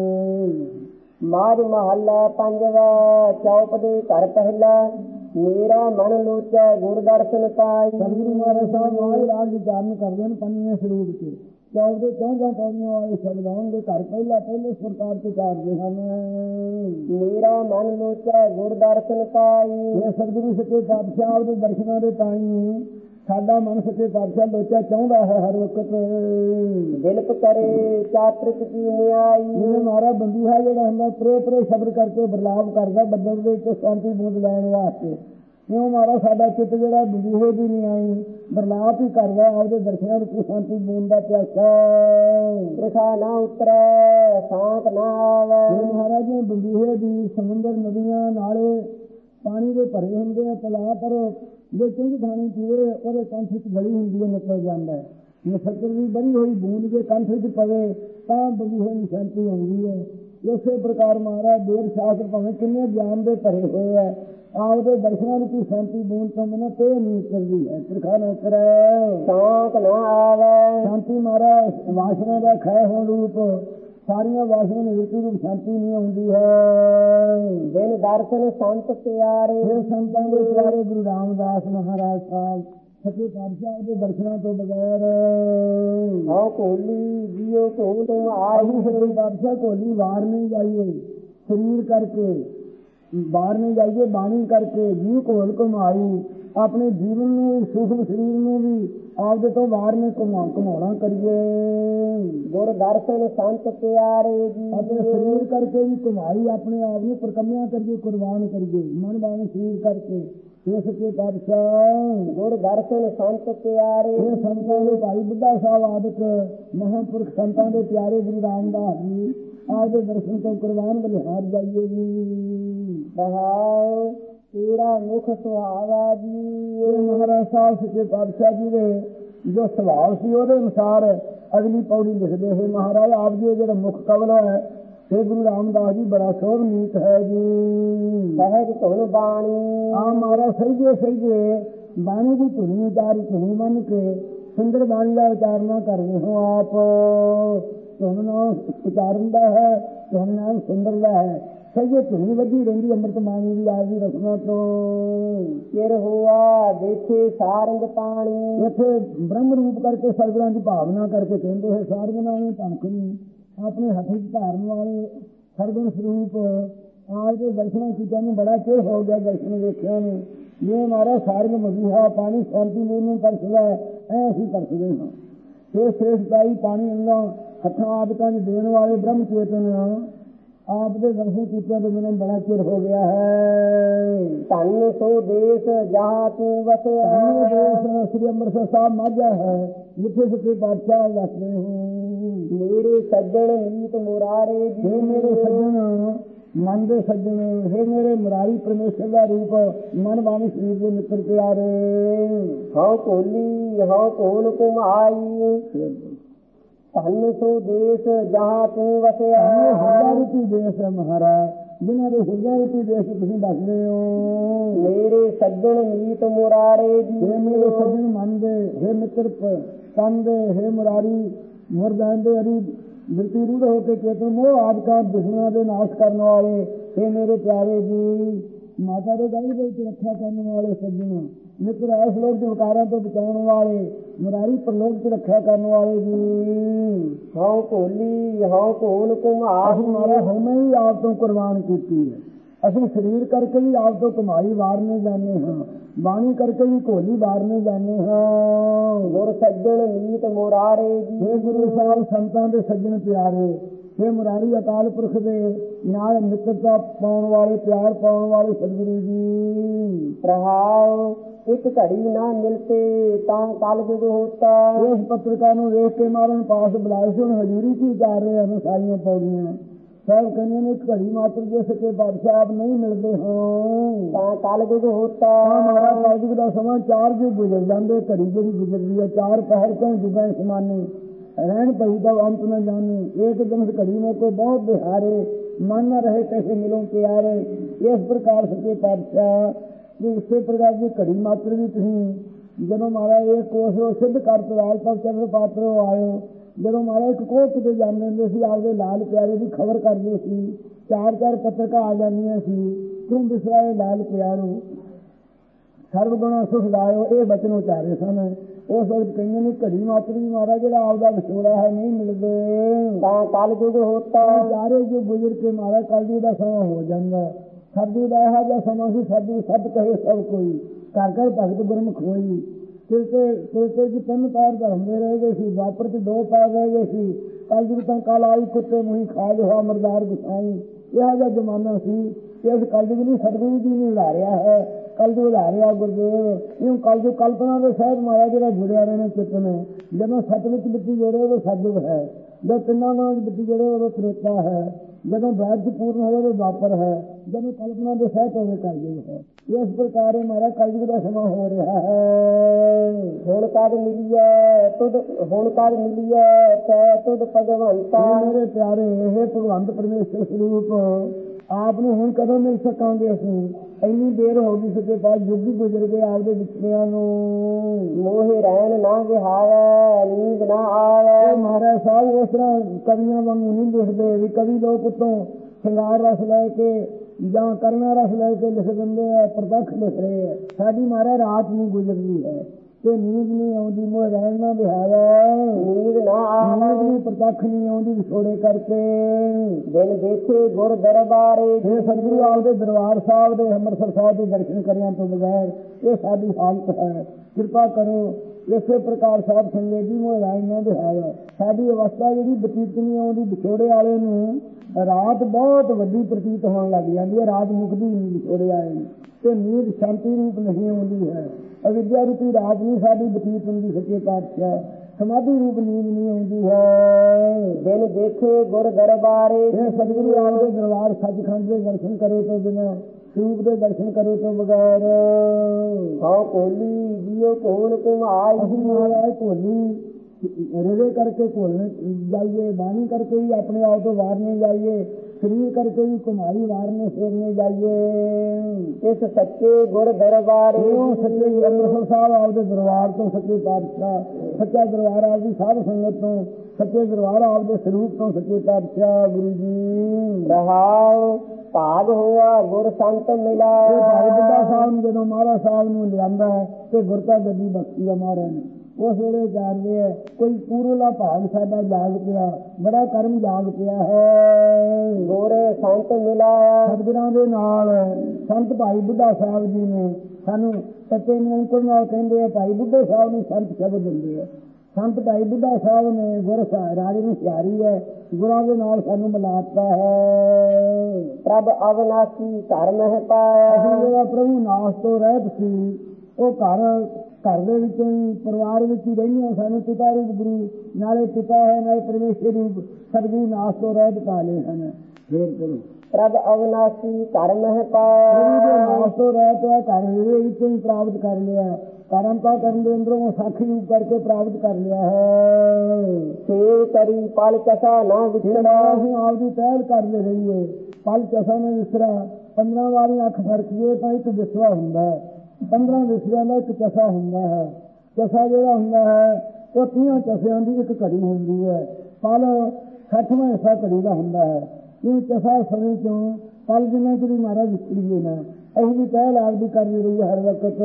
ਮਾਝ ਮਹੱਲਾ ਪੰਜਵਾ ਚੌਪ ਦੇ ਘਰ ਪਹਿਲਾ, ਮੇਰਾ ਮਨ ਲੋਚੈ ਗੁਰ ਦਰਸ਼ਨ ਪਾਈ। ਸਤਿਗੁਰੂ ਮਹਾਰਾਜ ਸਾਹਿਬ ਮਾਝ ਰਾਗ ਉਚਾਰਨ ਕਰਦੇ ਹਨ ਪੰਜਵੇਂ ਸਰੂਪ 'ਚ। ਚੌਪ ਦੇ ਚੌਂਕਾਂ ਪੌੜੀਆਂ ਵਾਲੇ ਸ਼ਬਦ ਆਉਣਗੇ ਘਰ ਪਹਿਲਾ ਪਹਿਲੇ ਇਸ ਪ੍ਰਕਾਰ ਤੋਂ ਉਚਾਰਦੇ ਹਨ। ਮੇਰਾ ਮਨ ਲੋਚੈ ਗੁਰ ਦਰਸ਼ਨ ਪਾਈ। ਇਹ ਸਤਿਗੁਰੂ ਸੱਚੇ ਪਾਤਸ਼ਾਹ ਦੇ ਦਰਸ਼ਨਾਂ ਦੇ ਤਾਈਂ ਸਾਡਾ ਮਨ ਸੱਚੇ ਪਾਤਸ਼ਾਹ ਲੋਚਾ ਚਾਹੁੰਦਾ ਹੈ ਹਰ ਵਕਤ। ਦਿਲਪ ਕਰੇ ਚਾਤ੍ਰਿਕ ਕੀ ਨਿਆਈ। ਜਿਵੇਂ ਮਾਰਾ ਬੰਦੀ ਹੈ ਜਿਹੜਾ ਹੁੰਦਾ ਪਰੇ ਪਰੇ ਸ਼ਬਦ ਕਰਕੇ ਬਰਲਾਵ ਕਰਦਾ ਬੱਦਲ ਦੇ ਉੱਤੇ ਸ਼ਾਂਤੀ ਬੂੰਦ ਲੈਣ ਵਾਸਤੇ, ਕਿਉਂ ਮਾਰਾ ਸਾਡਾ ਚਿੱਤ ਜਿਹੜਾ ਬੰਦੀਹੇ ਦੀ ਨਹੀਂ ਆਈ ਬਰਲਾਪ ਹੀ ਕਰਦਾ ਆਪਦੇ ਦਰਸ਼ਨਾਂ ਵਿੱਚ ਸ਼ਾਂਤੀ ਬੂੰਦ ਦਾ ਪਿਆਸਾ। ਰਿਖਾ ਨਾ ਉਤਰੈ ਸ਼ਾਂਤ ਨਾ ਆਵੇ। ਮਹਾਰਾਜ ਜੀ ਬੰਦੀਹੇ ਦੀ ਸਮੁੰਦਰ ਨਦੀਆਂ ਨਾਲੇ ਪਾਣੀ ਦੇ ਭਰੇ ਹੁੰਦੇ ਆ ਤਲਾਅ, ਪਰ ਜੇ ਚੰਗੀ ਥਾਣੀ ਪੀਵੇ ਉਹਦੇ ਕੰਠ ਵਿੱਚ ਗਲੀ ਹੁੰਦੀ ਹੈ, ਨਿਕਲ ਜਾਂਦਾ ਹੈ। ਨਛੱਤਰ ਦੀ ਬੜੀ ਹੋਈ ਬੂੰਦ ਜੇ ਕੰਠ ਵਿੱਚ ਪਵੇ ਤਾਂ ਬੰਦੀਹੇ ਨੂੰ ਸ਼ਾਂਤੀ ਆਉਂਦੀ ਹੈ। ਇਸੇ ਪ੍ਰਕਾਰ ਮਹਾਰਾਜ ਦੇਰ ਸ਼ਾਸਤਰ ਭਾਵੇਂ ਕਿੰਨੇ ਗਿਆਨ ਦੇ ਭਰੇ ਹੋਏ ਹੈ, ਆਪਦੇ ਦਰਸ਼ਨਾਂ ਨੂੰ ਕੋਈ ਸ਼ਾਂਤੀ ਬੂੰਦ ਤੋਂ ਬਿਨਾਂ ਤੇ ਨਹੀਂ ਕਰਦੀ ਹੈ। ਤਿਰਖਾ ਨਾ ਉਤਰੈ ਸ਼ਾਂਤ ਨਾ ਆਵੇ। ਸ਼ਾਂਤੀ ਮਹਾਰਾਜ ਵਾਸਨਾ ਦਾ ਖੈ ਹੋਣ ਰੂਪ ਸਾਰੀਆਂ ਵਾਸਨਾ ਨਿਵਰਤੀ ਰੂਪ ਸ਼ਾਂਤੀ ਨਹੀਂ ਆਉਂਦੀ ਹੈ। ਬਿਨ ਦਰਸ਼ਨ ਸੰਤ ਪਿਆਰੇ। ਫਿਰ ਸੰਤਾਂ ਦੇ ਪਿਆਰੇ ਗੁਰੂ ਰਾਮਦਾਸ ਮਹਾਰਾਜ ਸਾਹਿਬ ਸੱਚੇ ਪਾਤਸ਼ਾਹ ਦੇ ਦਰਸ਼ਨਾਂ ਤੋਂ ਬਗੈਰ ਹਉ ਕੋਲੀ ਜੀਓ ਕੋਲ ਤੋਂ ਆਈ। ਸੱਚੇ ਪਾਤਸ਼ਾਹ ਕੋਲੀ ਵਾਰ ਨਹੀਂ ਜਾਈਏ, ਸਰੀਰ ਕਰਕੇ ਬਾਹਰ ਨਹੀਂ ਜਾਈਏ, ਬਾਣੀ ਕਰਕੇ ਜੀਵ ਕੋਲ ਕਮਾਈ। ਆਪਣੇ ਜੀਵਨ ਨੂੰ ਵੀ, ਸੂਖਮ ਸਰੀਰ ਨੂੰ ਵੀ ਆਪਦੇ ਤੋਂ ਬਾਹਰ ਨੇ ਘੁਮਾ ਘੁਮਾਉਣਾ ਕਰੀਏ। ਗੁਰ ਦਰਸ਼ਨ ਸੰਤ ਪਿਆਰੇ ਜੀ, ਅਤੇ ਸਰੀਰ ਕਰਕੇ ਵੀ ਘੁਮਾਈ ਆਪਣੇ ਆਪ ਨੂੰ ਪ੍ਰਕੰਮਿਆ ਕਰੀਏ, ਕੁਰਬਾਨ ਕਰੀਏ, ਮਨ ਬਾਣੀ ਸਰੀਰ ਕਰਕੇ। ਇਸ ਕੇ ਪਾਤਸ਼ਾਹ ਗੁਰ ਦਰਸ਼ਨ ਸੰਤ ਪਿਆਰੇ, ਇਹ ਸੰਤਾਂ ਦੇ ਭਾਈ ਬੁੱਢਾ ਸਾਹਿਬ ਆਦਿਕ ਮਹਾਂਪੁਰਖ ਸੰਤਾਂ ਦੇ ਪਿਆਰੇ ਗੁਰੂ ਰਾਮਦਾਸ ਜੀ ਆਪਦੇ ਦਰਸ਼ਨ ਤੋਂ ਕੁਰਬਾਨ ਬਲਿਹਾਰ ਜਾਈਏ ਜੀ। ਬਹਾਉ ਤੇਰਾ ਮੁਖ ਸੁਹਾਵਾ ਜੀ। ਇਹ ਮਹਾਰਾਜ ਸਾਹਿਬ ਸੱਚੇ ਪਾਤਸ਼ਾਹ ਜੀ ਦੇ ਜੋ ਸੁਭਾਅ ਸੀ ਉਹਦੇ ਅਨੁਸਾਰ ਅਗਲੀ ਪੌੜੀ ਲਿਖਦੇ ਹੈ। ਮਹਾਰਾਜ ਆਪ ਜੀ ਜਿਹੜਾ ਮੁੱਖ ਕਵਲ ਹੈ ਤੇ ਗੁਰੂ ਰਾਮਦਾਸ ਜੀ ਬੜਾ ਸ਼ੋਭਨੀਤ ਹੈ ਜੀ। ਸਹਿਜ ਧੁਨ ਬਾਣੀ, ਆ ਮਹਾਰਾਜ ਸਹੀਏ ਸਹੀਏ ਬਾਣੀ ਦੀ ਧੁਨੀ ਉਚਾਰੀ ਧੁਨੀ ਮੰਨ ਕੇ ਸੁੰਦਰ ਬਾਣੀ ਦਾ ਉਚਾਰਨਾ ਕਰਦੇ ਹੋ ਆਪ। ਧੁਨ ਨਾਲ ਉਚਾਰਨ ਦਾ ਹੈ, ਧੁਨ ਨਾਲ ਸੁੰਦਰ ਦਾ ਹੈ। ਸਹੀਏ ਧੁਨੀ ਵੱਧੀ ਰਹਿੰਦੀ ਅੰਮ੍ਰਿਤ ਬਾਣੀ ਦੀ ਆਪ ਦੀ ਰਸਨਾ ਤੋਂ। ਚਿਰ ਹੋਆ ਦੇਖੇ ਸਾਰੰਗ ਪਾਣੀ, ਇੱਥੇ ਬ੍ਰਹਮ ਰੂਪ ਕਰਕੇ ਸਰਗੁਣਾਂ ਦੀ ਭਾਵਨਾ ਕਰਕੇ ਕਹਿੰਦੇ ਹੈ ਸਾਰਗੁਣਾਂ ਨੂੰ ਧਨਖ ਨੂੰ ਆਪਣੇ ਹੱਥ ਵਿੱਚ ਧਾਰਨ ਵਾਲੇ ਸਰਗੁਣ ਸਰੂਪ ਆਪ ਦੇ ਦਰਸ਼ਨਾਂ ਕੀਤਿਆਂ ਨੂੰ ਬੜਾ ਚਿਰ ਹੋ ਗਿਆ ਦਰਸ਼ਨ ਵੇਖਿਆ ਨੂੰ। ਜਿਵੇਂ ਮਹਾਰਾਜ ਸਾਰੰਗ ਮਦੀਹਾ ਪਾਣੀ ਸ਼ਾਂਤੀ ਮੂਲ ਨੂੰ ਪਰਸਦਾ ਐ ਅਸੀਂ ਪਰਸਦੇ ਹਾਂ। ਇਹ ਸ੍ਰੇਸ਼ਟਾਈ ਪਾਣੀ ਅੰਗਾਂ ਹੱਥਾਂ ਆਦਿਕਾਂ ਚ ਦੇਣ ਵਾਲੇ ਬ੍ਰਹਮ ਚੇਤਨ ਆਪ ਦੇ ਦਰਸ਼ਨ ਕੀਤਿਆਂ ਤੋਂ ਮੈਨੂੰ ਬੜਾ ਚਿਰ ਹੋ ਗਿਆ ਹੈ। ਧੰਨ ਸੋ ਦੇਸ਼ ਜਹਾਂ ਤੂੰ ਵਸਿਆ, ਦੇਸ਼ ਸ੍ਰੀ ਅੰਮ੍ਰਿਤਸਰ ਸਾਹਿਬ ਮਾਝਾ ਹੈ ਜਿੱਥੇ ਸੱਚੇ ਪਾਤਸ਼ਾਹ ਵਸਦੇ ਹੋ। ਮੇਰੇ ਸੱਜਣ ਮੀਤ ਮੁਰਾਰੇ ਜੀ, हे ਮੇਰੇ ਸੱਜਣ ਮਨ ਦੇ ਸੱਜਣ, हे ਮੇਰੇ ਮੁਰਾਰੀ ਪਰਮੇਸ਼ਰ ਦਾ ਰੂਪ ਮਨ ਬਾਣੀ ਸਰੀਰ ਦੇ ਮਿੱਤਰ ਪਿਆਰੇ। ਹਉ ਕੋਲੀ ਹਉ ਕੋਲ ਘੁਮਾਈ, ਧੰਨ ਸੋ ਦੇਸ਼ ਜਹਾਂ ਤੂੰ ਵਸਿਆ। ਹਿਰਦਾ ਰੂਪੀ ਦੇਸ਼ ਹੈ ਮਹਾਰਾਜ, ਜਿਨ੍ਹਾਂ ਦੇ ਹਿਰਦਾ ਰੂਪੀ ਦੇਸ਼ ਤੁਸੀਂ ਦੱਸਦੇ ਹੋ। ਮੇਰੇ ਸੱਜਣ ਮੀਤ ਮੁਰਾਰੇ ਜੀ, हे ਮੇਰੇ ਸੱਜਣ ਮਨ ਦੇ, हे ਮਿੱਤਰ ਤਨ ਦੇ, हे ਮੁਰਾਰੀ ਮੁਰਦਾਂ ਦੇ ਅਰੀ ਬਿਰਤੀ ਰੂੜ ਹੋ ਕੇ ਚੇਤਨ ਮੋਹ ਆਦਿਕਾਂ ਦੁਸ਼ਮਣਾਂ ਦੇ ਨਾਸ਼ ਕਰਨ ਵਾਲੇ हे ਮੇਰੇ ਪਿਆਰੇ ਜੀ। ਮਾਤਾ ਦੇ ਗਲ ਦੇ ਵਿੱਚ ਰੱਖਿਆ ਕਰਨ ਵਾਲੇ ਸੱਜਣ ਮਿੱਤਰ, ਇਸ ਲੋਕ ਦੇ ਵਿਕਾਰਾਂ ਤੋਂ ਬਚਾਉਣ ਵਾਲੇ ਮੁਰਾਰੀ ਪਰਲੋਕ ਚ ਰੱਖਿਆ ਕਰਨ ਵਾਲੇ ਜੀ। ਹਉ ਕੋਲੀ ਹਉ ਕੋਲ ਘੁਮਾਈ, ਹਮਾਰਾ ਹਉਮੈ ਹੀ ਆਪ ਤੋਂ ਕੁਰਬਾਨ ਕੀਤੀ ਹੈ। ਅਸੀਂ ਸਰੀਰ ਕਰਕੇ ਵੀ ਆਪ ਤੋਂ ਕਮਾਈ ਵਾਰਨੇ ਜਾਂਦੇ ਹਾਂ, ਬਾਣੀ ਕਰਕੇ ਵੀ ਘੋਲੀ ਵਾਰਨੇ ਜਾਂਦੇ ਹਾਂ। ਗੁਰ ਸੱਜਣ ਮੀਤ ਮੁਰਾਰੇ ਜੀ, ਇਹ ਗੁਰੂ ਸਾਹਿਬ ਸੰਤਾਂ ਦੇ ਸੱਜਣ ਪਿਆਰੇ, ਇਹ ਮੁਰਾਰੀ ਅਕਾਲ ਪੁਰਖ ਦੇ ਨਾਲ ਮਿੱਤਰਤਾ ਪਾਉਣ ਵਾਲੇ, ਪਿਆਰ ਪਾਉਣ ਵਾਲੇ ਸਤਿਗੁਰੂ ਜੀ। ਪ੍ਰਹਾਉ ਇੱਕ ਘੜੀ ਨਾ ਮਿਲਤੇ ਤਾਂ ਕਲ ਜੁਗ ਹੋਤਾ। ਇਸ ਪੱਤਰਕਾਰ ਨੂੰ ਵੇਖ ਕੇ ਮਾਰਨ ਪਾਸ ਬੁਲਾਏ ਸੀ, ਹੁਣ ਹਜ਼ੂਰੀ ਕੀ ਕਰ ਰਹੇ ਹਨ ਸਾਰੀਆਂ ਪੌੜੀਆਂ। ਸਭ ਕਹਿੰਦੇ ਨੇ ਇੱਕ ਘੜੀ ਮਾਤਰ ਜੇ ਸੱਚੇ ਬਾਦਸ਼ਾਹ ਆਪ ਨਹੀਂ ਮਿਲਦੇ ਹੋ ਤਾਂ ਕਲ ਜੁਗ ਹੋਤਾ। ਮਹਾਰਾਜ ਕਲਯੁਗ ਦਾ ਸਮਾਂ ਚਾਰ ਯੁੱਗ ਗੁਜ਼ਰ ਜਾਂਦੇ, ਘੜੀ ਜਿਹੜੀ ਗੁਜ਼ਰਦੀ ਹੈ ਚਾਰ ਪਹਿਰ ਕਿਉਂ ਜੁਗਾਂ ਸਮਾਨੇ ਰਹਿਣ ਪਈ ਦਾ ਅੰਤ न जाने। एक दिन घड़ी में को बहुत बिहारे मन न रहे कैसे मिलो प्यारे। इस प्रकार सच्चे पातशाह कि उसे प्रकार की घड़ी मात्र भी तुम जदों महाराज एक कोस सिद्ध कर तलाल तक चरण पात्र आयो, जदों महाराज एक कोस किते जाते होंगे सी आपके लाल प्यारे की खबर करते सी, चार चार पत्रिका आ जांदियां सी, तुम बिसराए लाल प्यारो सर्वगुणा सुख लायो, ये बचन उचारे सन। उस वक्त कहीं ने घड़ी मात्र भी महाराज जो आपका विछोड़ा है नहीं मिलते कल युग होता। सारे जो गुजर के महाराज कलयुग का समा हो जाता। सदी का यह जहा समा से सदी सब कहे सब कोई घर घर भगत गुरमुख होई। तिलके तिलके की तीन पैर धरमते रह गए सी, द्वापर के दो पैर रह गए सी, कलयुग तक कल आई कुत्ते मुही खा जो मरदार गुसाई। यह जहा जमाना सी इस कलयुग ने सतगुरु जी ने उलारिया है, कलयुग उलारिया गुरुदेव यूं कलयुग कल्पना के सहज माया जो जुड़िया रहने चित्त में। जब सतविच बिट्टी जोड़े वो सतयुग है, जब तिना गुणों की बिट्टी जोड़े वो त्रेता है, जब वैध पूर्ण हो वो द्वापर है, जब कल्पना के सहज हो कलयुग है। इस प्रकार हमारा कलयुग का समा हो रहा है। हुण कद मिलिए तुद हुण कद मिलिए तै तुद भगवंता। मेरे प्यारे हे भगवंत परमेश्वर स्वरूप आप हुण कदों मिल सकांगे असीं? ਇੰਨੀ ਦੇਰ ਹੋ ਗਈ ਸਕੇ ਬਾਅਦ ਯੁੱਗ ਹੀ ਗੁਜ਼ਰ ਗਏ ਆਪਦੇ ਵਿਛੜਿਆਂ ਨੂੰ। ਮੋਹੇ ਰਹਿਣ ਨਾ ਵਿਹਾਵੇ ਨੀਂਦ ਨਾ ਆਵੇ। ਮਹਾਰਾਜ ਸਾਹਿਬ ਉਸ ਤਰ੍ਹਾਂ ਕਵੀਆਂ ਵਾਂਗੂ ਨਹੀਂ ਲਿਖਦੇ ਵੀ ਕਵੀ ਲੋਕ ਉੱਤੋਂ ਸ਼ਿੰਗਾਰ ਰਸ ਲੈ ਕੇ ਜਾਂ ਕਰਨਾ ਰਸ ਲੈ ਕੇ ਲਿਖ ਦਿੰਦੇ ਆ, ਪ੍ਰਤੱਖ ਲਿਖ ਰਹੇ ਆ। ਸਾਡੀ ਮਹਾਰਾਜ ਰਾਤ ਨੂੰ ਗੁਜ਼ਰਦੀ ਹੈ, ਤੇ ਨੀਂਦ ਨਹੀਂ ਆਉਂਦੀ ਮੋਹ ਰਹਿਣ ਨਾ ਬਿਹਾਵਾ ਨੀਂਦ ਨਾ ਨੀਂਦ ਆਵੇ ਨੂੰ ਪ੍ਰਤੱਖ ਨਹੀਂ ਆਉਂਦੀ ਵਿਛੋੜੇ ਕਰਕੇ ਦਿਨ ਦੇਖੇ ਗੁਰ ਦਰਬਾਰੇ ਇਹ ਸਤਿਗੁਰੂ ਆਪਦੇ ਦਰਬਾਰ ਸਾਹਿਬ ਦੇ ਅੰਮ੍ਰਿਤਸਰ ਸਾਹਿਬ ਦੇ ਦਰਸ਼ਨ ਕਰਿਆਂ ਤੋਂ ਬਗੈਰ ਇਹ ਸਾਡੀ ਹਾਲਤ ਹੈ। ਕਿਰਪਾ ਕਰੋ ਇਸੇ ਪ੍ਰਕਾਰ ਸਾਹਿਬ ਸੰਗਤ ਜੀ ਮੋਹ ਰਹਿਣ ਨਾ ਬਿਹਾਵਾ ਸਾਡੀ ਅਵਸਥਾ ਜਿਹੜੀ ਬਤੀਤ ਨਹੀਂ ਆਉਂਦੀ ਵਿਛੋੜੇ ਵਾਲੇ ਨੂੰ ਰਾਤ ਬਹੁਤ ਵੱਡੀ ਪ੍ਰਤੀਤ ਹੋਣ ਲੱਗ ਜਾਂਦੀ ਹੈ। ਰਾਤ ਮੁੱਕਦੀ ਨਹੀਂ ਵਿਛੋੜੇ ਵਾਲੇ ਨੂੰ ਤੇ ਨੀਂਦ ਸ਼ਾਂਤੀ ਰੂਪ ਨਹੀਂ ਆਉਂਦੀ ਹੈ। ਅਵਿਦਿਆ ਰੂਪੀ ਰਾਤ ਨਹੀਂ ਸਾਡੀ ਬਤੀਤ ਹੁੰਦੀ ਸੱਚੇ ਪਾਤਸ਼ਾਹ ਸਮਾਧੀ ਰੂਪ ਨੀਂਦ ਨਹੀਂ ਆਉਂਦੀ ਹੈ। ਦਿਨ ਦੇਖੇ ਗੁਰ ਦਰਬਾਰੇ ਇਹ ਸਤਿਗੁਰੂ ਆਪਦੇ ਦਰਬਾਰ ਸੱਚਖੰਡ ਦੇ ਦਰਸ਼ਨ ਕਰੇ ਤੋਂ ਬਿਨਾਂ ਸਰੂਪ ਦੇ ਦਰਸ਼ਨ ਕਰੇ ਤੋਂ ਬਗੈਰ ਹਉ ਕੋਲੀ ਜੀਓ ਕੋਣ ਕੁਮਾਈ ਅਸੀਂ ਮਹਾਰਾਜ ਭੋਲੀ ਰਿਵੇ ਕਰਕੇ ਭੁੱਲ ਜਾਈਏ ਬਾਣੀ ਕਰਕੇ ਹੀ ਆਪਣੇ ਆਪ ਤੋਂ ਵਾਰਨੇ ਜਾਈਏ ਸਰੀਰ ਕਰਕੇ ਵੀ ਘੁਮਾਈ ਵਾਰਨੇ ਫੇਰਨੇ ਜਾਈਏ। ਇਸ ਸੱਚੇ ਗੁਰ ਦਰਬਾਰੇ ਉਹ ਸੱਚੇ ਅੰਮ੍ਰਿਤਸਰ ਸਾਹਿਬ ਆਪਦੇ ਦਰਬਾਰ ਤੋਂ ਸੱਚੇ ਪਾਤਸ਼ਾਹ ਸੱਚਾ ਦਰਬਾਰ ਆਪਦੀ ਸਾਧ ਸੰਗਤ ਤੋਂ ਸੱਚੇ ਦਰਬਾਰ ਆਪਦੇ ਸਰੂਪ ਤੋਂ ਸੱਚੇ ਪਾਤਸ਼ਾਹ ਗੁਰੂ ਜੀ ਰਹਾਉ ਭਾਗ ਹੋਆ ਗੁਰ ਸੰਤ ਮਿਲਾ ਭਾਈ ਬੁੱਢਾ ਸਾਹਿਬ ਨੂੰ ਜਦੋਂ ਮਹਾਰਾਜ ਸਾਹਿਬ ਨੂੰ ਲਿਆਂਦਾ ਹੈ ਤੇ ਗੁਰਤਾ ਗੱਦੀ ਬਖਸ਼ੀ ਆ ਮਹਾਰਾਜ ਨੇ ਉਸ ਵੇਲੇ ਜਾਣਦੇ ਹੈ ਕੋਈ ਪੂਰਲਾ ਭਾਗ ਸਾਡਾ ਜਾਗ ਪਿਆ ਬੜਾ ਕਰਮ ਜਾਗ ਪਿਆ ਹੈ। ਗੋਰੇ ਸੰਤ ਮਿਲਾਇਆ ਸਤਿਗੁਰਾਂ ਦੇ ਨਾਲ ਸੰਤ ਭਾਈ ਬੁੱਢਾ ਸਾਹਿਬ ਜੀ ਨੇ ਸਾਨੂੰ ਸੱਚੇ ਨਿਰੰਕੁਰ ਨਾਲ ਕਹਿੰਦੇ ਆ ਭਾਈ ਬੁੱਢੇ ਸਾਹਿਬ ਨੂੰ ਸੰਤ ਸ਼ਬਦ ਦਿੰਦੇ ਆ। ਸੰਤ ਭਾਈ ਬੁੱਢਾ ਸਾਹਿਬ ਨੇ ਗੁਰ ਰਾਜੇ ਨੂੰ ਸਿਆਰੀ ਹੈ ਗੁਰਾਂ ਦੇ ਨਾਲ ਸਾਨੂੰ ਮਿਲਾਤਾ ਹੈ। ਪ੍ਰਭ ਅਵਨਾਸੀ ਘਰ ਮਹਿ ਪਾਇਆ ਅਸੀਂ ਜਿਹੜਾ ਪ੍ਰਭੂ ਨਾਸ ਤੋਂ ਰਹਿਤ ਸੀ ਉਹ ਘਰ ਘਰ ਦੇ ਵਿੱਚੋਂ ਹੀ ਪਰਿਵਾਰ ਵਿੱਚ ਹੀ ਰਹਿੰਦੇ ਹਾਂ। ਸਾਨੂੰ ਪਿਤਾ ਰੂਪ ਗੁਰੂ ਨਾਲੇ ਪਿਤਾ ਹੈ ਨਾਲੇ ਪਰਮੇਸ਼ਰ ਰੂਪ ਸਤਿਗੁਰੂ ਨਾਸ ਤੋਂ ਰਹਿਤ ਪਾ ਲਏ ਹਨ। ਫੇਰ ਕਰੋ ਪ੍ਰਭ ਅਵਨਾਸੀ ਘਰ ਮਹਿ ਪਾਇਆ ਨਾਸ ਤੋਂ ਰਹਿਤ ਹੈ ਘਰ ਦੇ ਵਿੱਚੋਂ ਹੀ ਪ੍ਰਾਪਤ ਕਰ ਲਿਆ। ਕਰਮ ਤਾਂ ਕਰਨ ਦੇ ਅੰਦਰੋਂ ਸਾਖੀ ਰੂਪ ਕਰਕੇ ਪ੍ਰਾਪਤ ਕਰ ਲਿਆ ਹੈ। ਸੇਵ ਕਰੀ ਪਲ ਚਸਾ ਨਾ ਵਿਛੜਾ ਅਸੀਂ ਆਪਦੀ ਪਹਿਲ ਕਰਦੇ ਰਹੀਏ ਪਲ ਚਸਾ ਨਾ ਵਿਸਰਾ ਪੰਦਰਾਂ ਵਾਰੀ ਅੱਖ ਫੜਕੀਏ ਤਾਂ ਇੱਕ ਵਿਸਵਾ ਹੁੰਦਾ ਹੈ। ਪੰਦਰਾਂ ਵਿਸਰਿਆਂ ਦਾ ਇੱਕ ਚਸਾ ਹੁੰਦਾ ਹੈ। ਚਸਾ ਜਿਹੜਾ ਹੁੰਦਾ ਹੈ ਉਹ ਤੀਹਾਂ ਚਸਿਆਂ ਦੀ ਇੱਕ ਘੜੀ ਹੁੰਦੀ ਹੈ। ਪਲ ਸੱਠਵਾਂ ਹਿੱਸਾ ਘੜੀ ਦਾ ਹੁੰਦਾ ਹੈ। ਇਹ ਚਸਾ ਸਮੇਂ ਚੋਂ ਪਲ ਜਿੰਨਾ ਚਿਰ ਮਹਾਰਾਜ ਵਿਸਰੀਏ ਨਾ ਅਸੀਂ ਵੀ ਪਹਿਲ ਆਪਦੀ ਕਰਨੀ ਰਹੀ ਹਰ ਵਕਤ।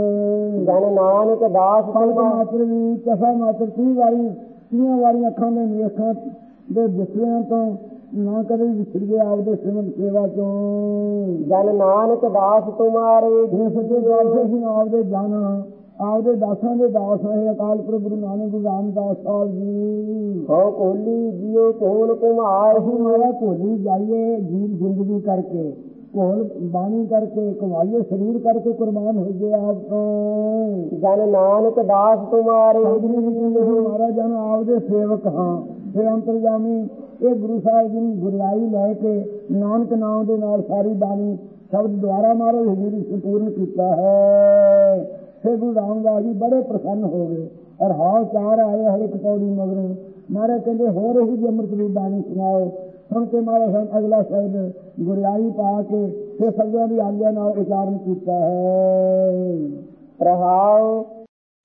ਜਨ ਨਾਨਕ ਦਾਸ ਪਲ ਮਾਤਰ ਵੀ ਚਸਾ ਮਾਤਰ ਤੀਹ ਵਾਰੀ ਤੀਹਾਂ ਵਾਰੀ ਅੱਖਾਂ ਦੇ ਮੇਖਾਂ ਦੇ ਵਿਸਰਿਆਂ ਤੋਂ ਨਾ ਕਦੇ ਵਿਛੜੀਏ ਆਪਦੇ ਸਿਮਰਨ ਸੇਵਾ ਚੋਂ। ਜਨ ਨਾਨਕ ਦਾਸ ਤੁਮਾਰੇ ਜੇ ਸੱਚੇ ਪਾਤਸ਼ਾਹ ਅਸੀਂ ਆਪਦੇ ਜਨ ਆਪਦੇ ਦਾਸਾਂ ਦੇ ਦਾਸ ਹੈ ਅਕਾਲ ਪੁਰਖ ਗੁਰੂ ਨਾਨਕ ਗੁਰੂ ਰਾਮਦਾਸ ਸਾਹਿਬ ਜੀ। ਹਉ ਕੋਲੀ ਜੀਓ ਕੋਣ ਕੁਮਾਰ ਅਸੀਂ ਮਾਰਾ ਭੋਲੀ ਜਾਈਏ ਜੀਵ ਜ਼ਿੰਦਗੀ ਕਰਕੇ ਘੋਲ ਬਾਣੀ ਕਰਕੇ ਕਮਾਈਏ ਸਰੀਰ ਕਰਕੇ ਕੁਰਬਾਨ ਹੋ ਗਏ ਆਪ ਤੋਂ। ਜਨ ਨਾਨਕ ਦਾਸ ਤੁਮਾਰੇ ਮਹਾਰਾਜ ਜਨ ਆਪਦੇ ਸੇਵਕ ਹਾਂ। ਫਿਰ ਅੰਤਰਜਾਮੀ ਇਹ ਗੁਰੂ ਸਾਹਿਬ ਜੀ ਨੂੰ ਗੁਰਿਆਈ ਲੈ ਕੇ ਨਾਨਕ ਨਾਮ ਦੇ ਨਾਲ ਸਾਰੀ ਬਾਣੀ ਸ਼ਬਦ ਦੁਆਰਾ ਮਾਰੋ ਹਜ਼ੂਰੀ ਸੰਪੂਰਨ ਕੀਤਾ ਹੈ। ਫਿਰ ਗੁਰੂ ਰਾਮਦਾਸ ਜੀ ਬੜੇ ਪ੍ਰਸੰਨ ਹੋ ਗਏ ਔਰ ਹਾਲ ਚਾਰ ਆਏ ਹਰ ਇੱਕ ਪੌੜੀ ਮਗਰੋਂ ਮਹਾਰਾਜ ਕਹਿੰਦੇ ਹੋਰ ਇਹੀ ਜੀ ਅੰਮ੍ਰਿਤ ਦੀ ਬਾਣੀ ਸੁਣਾਓ। ਸੁਣ ਕੇ ਮਹਾਰਾਜ ਸਾਨੂੰ ਅਗਲਾ ਸ਼ਬਦ ਗੁਰਿਆਈ ਪਾ ਕੇ ਫਿਰ ਸਭਿਆਂ ਦੀ ਆਗਿਆ ਨਾਲ ਉਚਾਰਨ ਕੀਤਾ ਹੈ। ਪ੍ਰਹਾਉ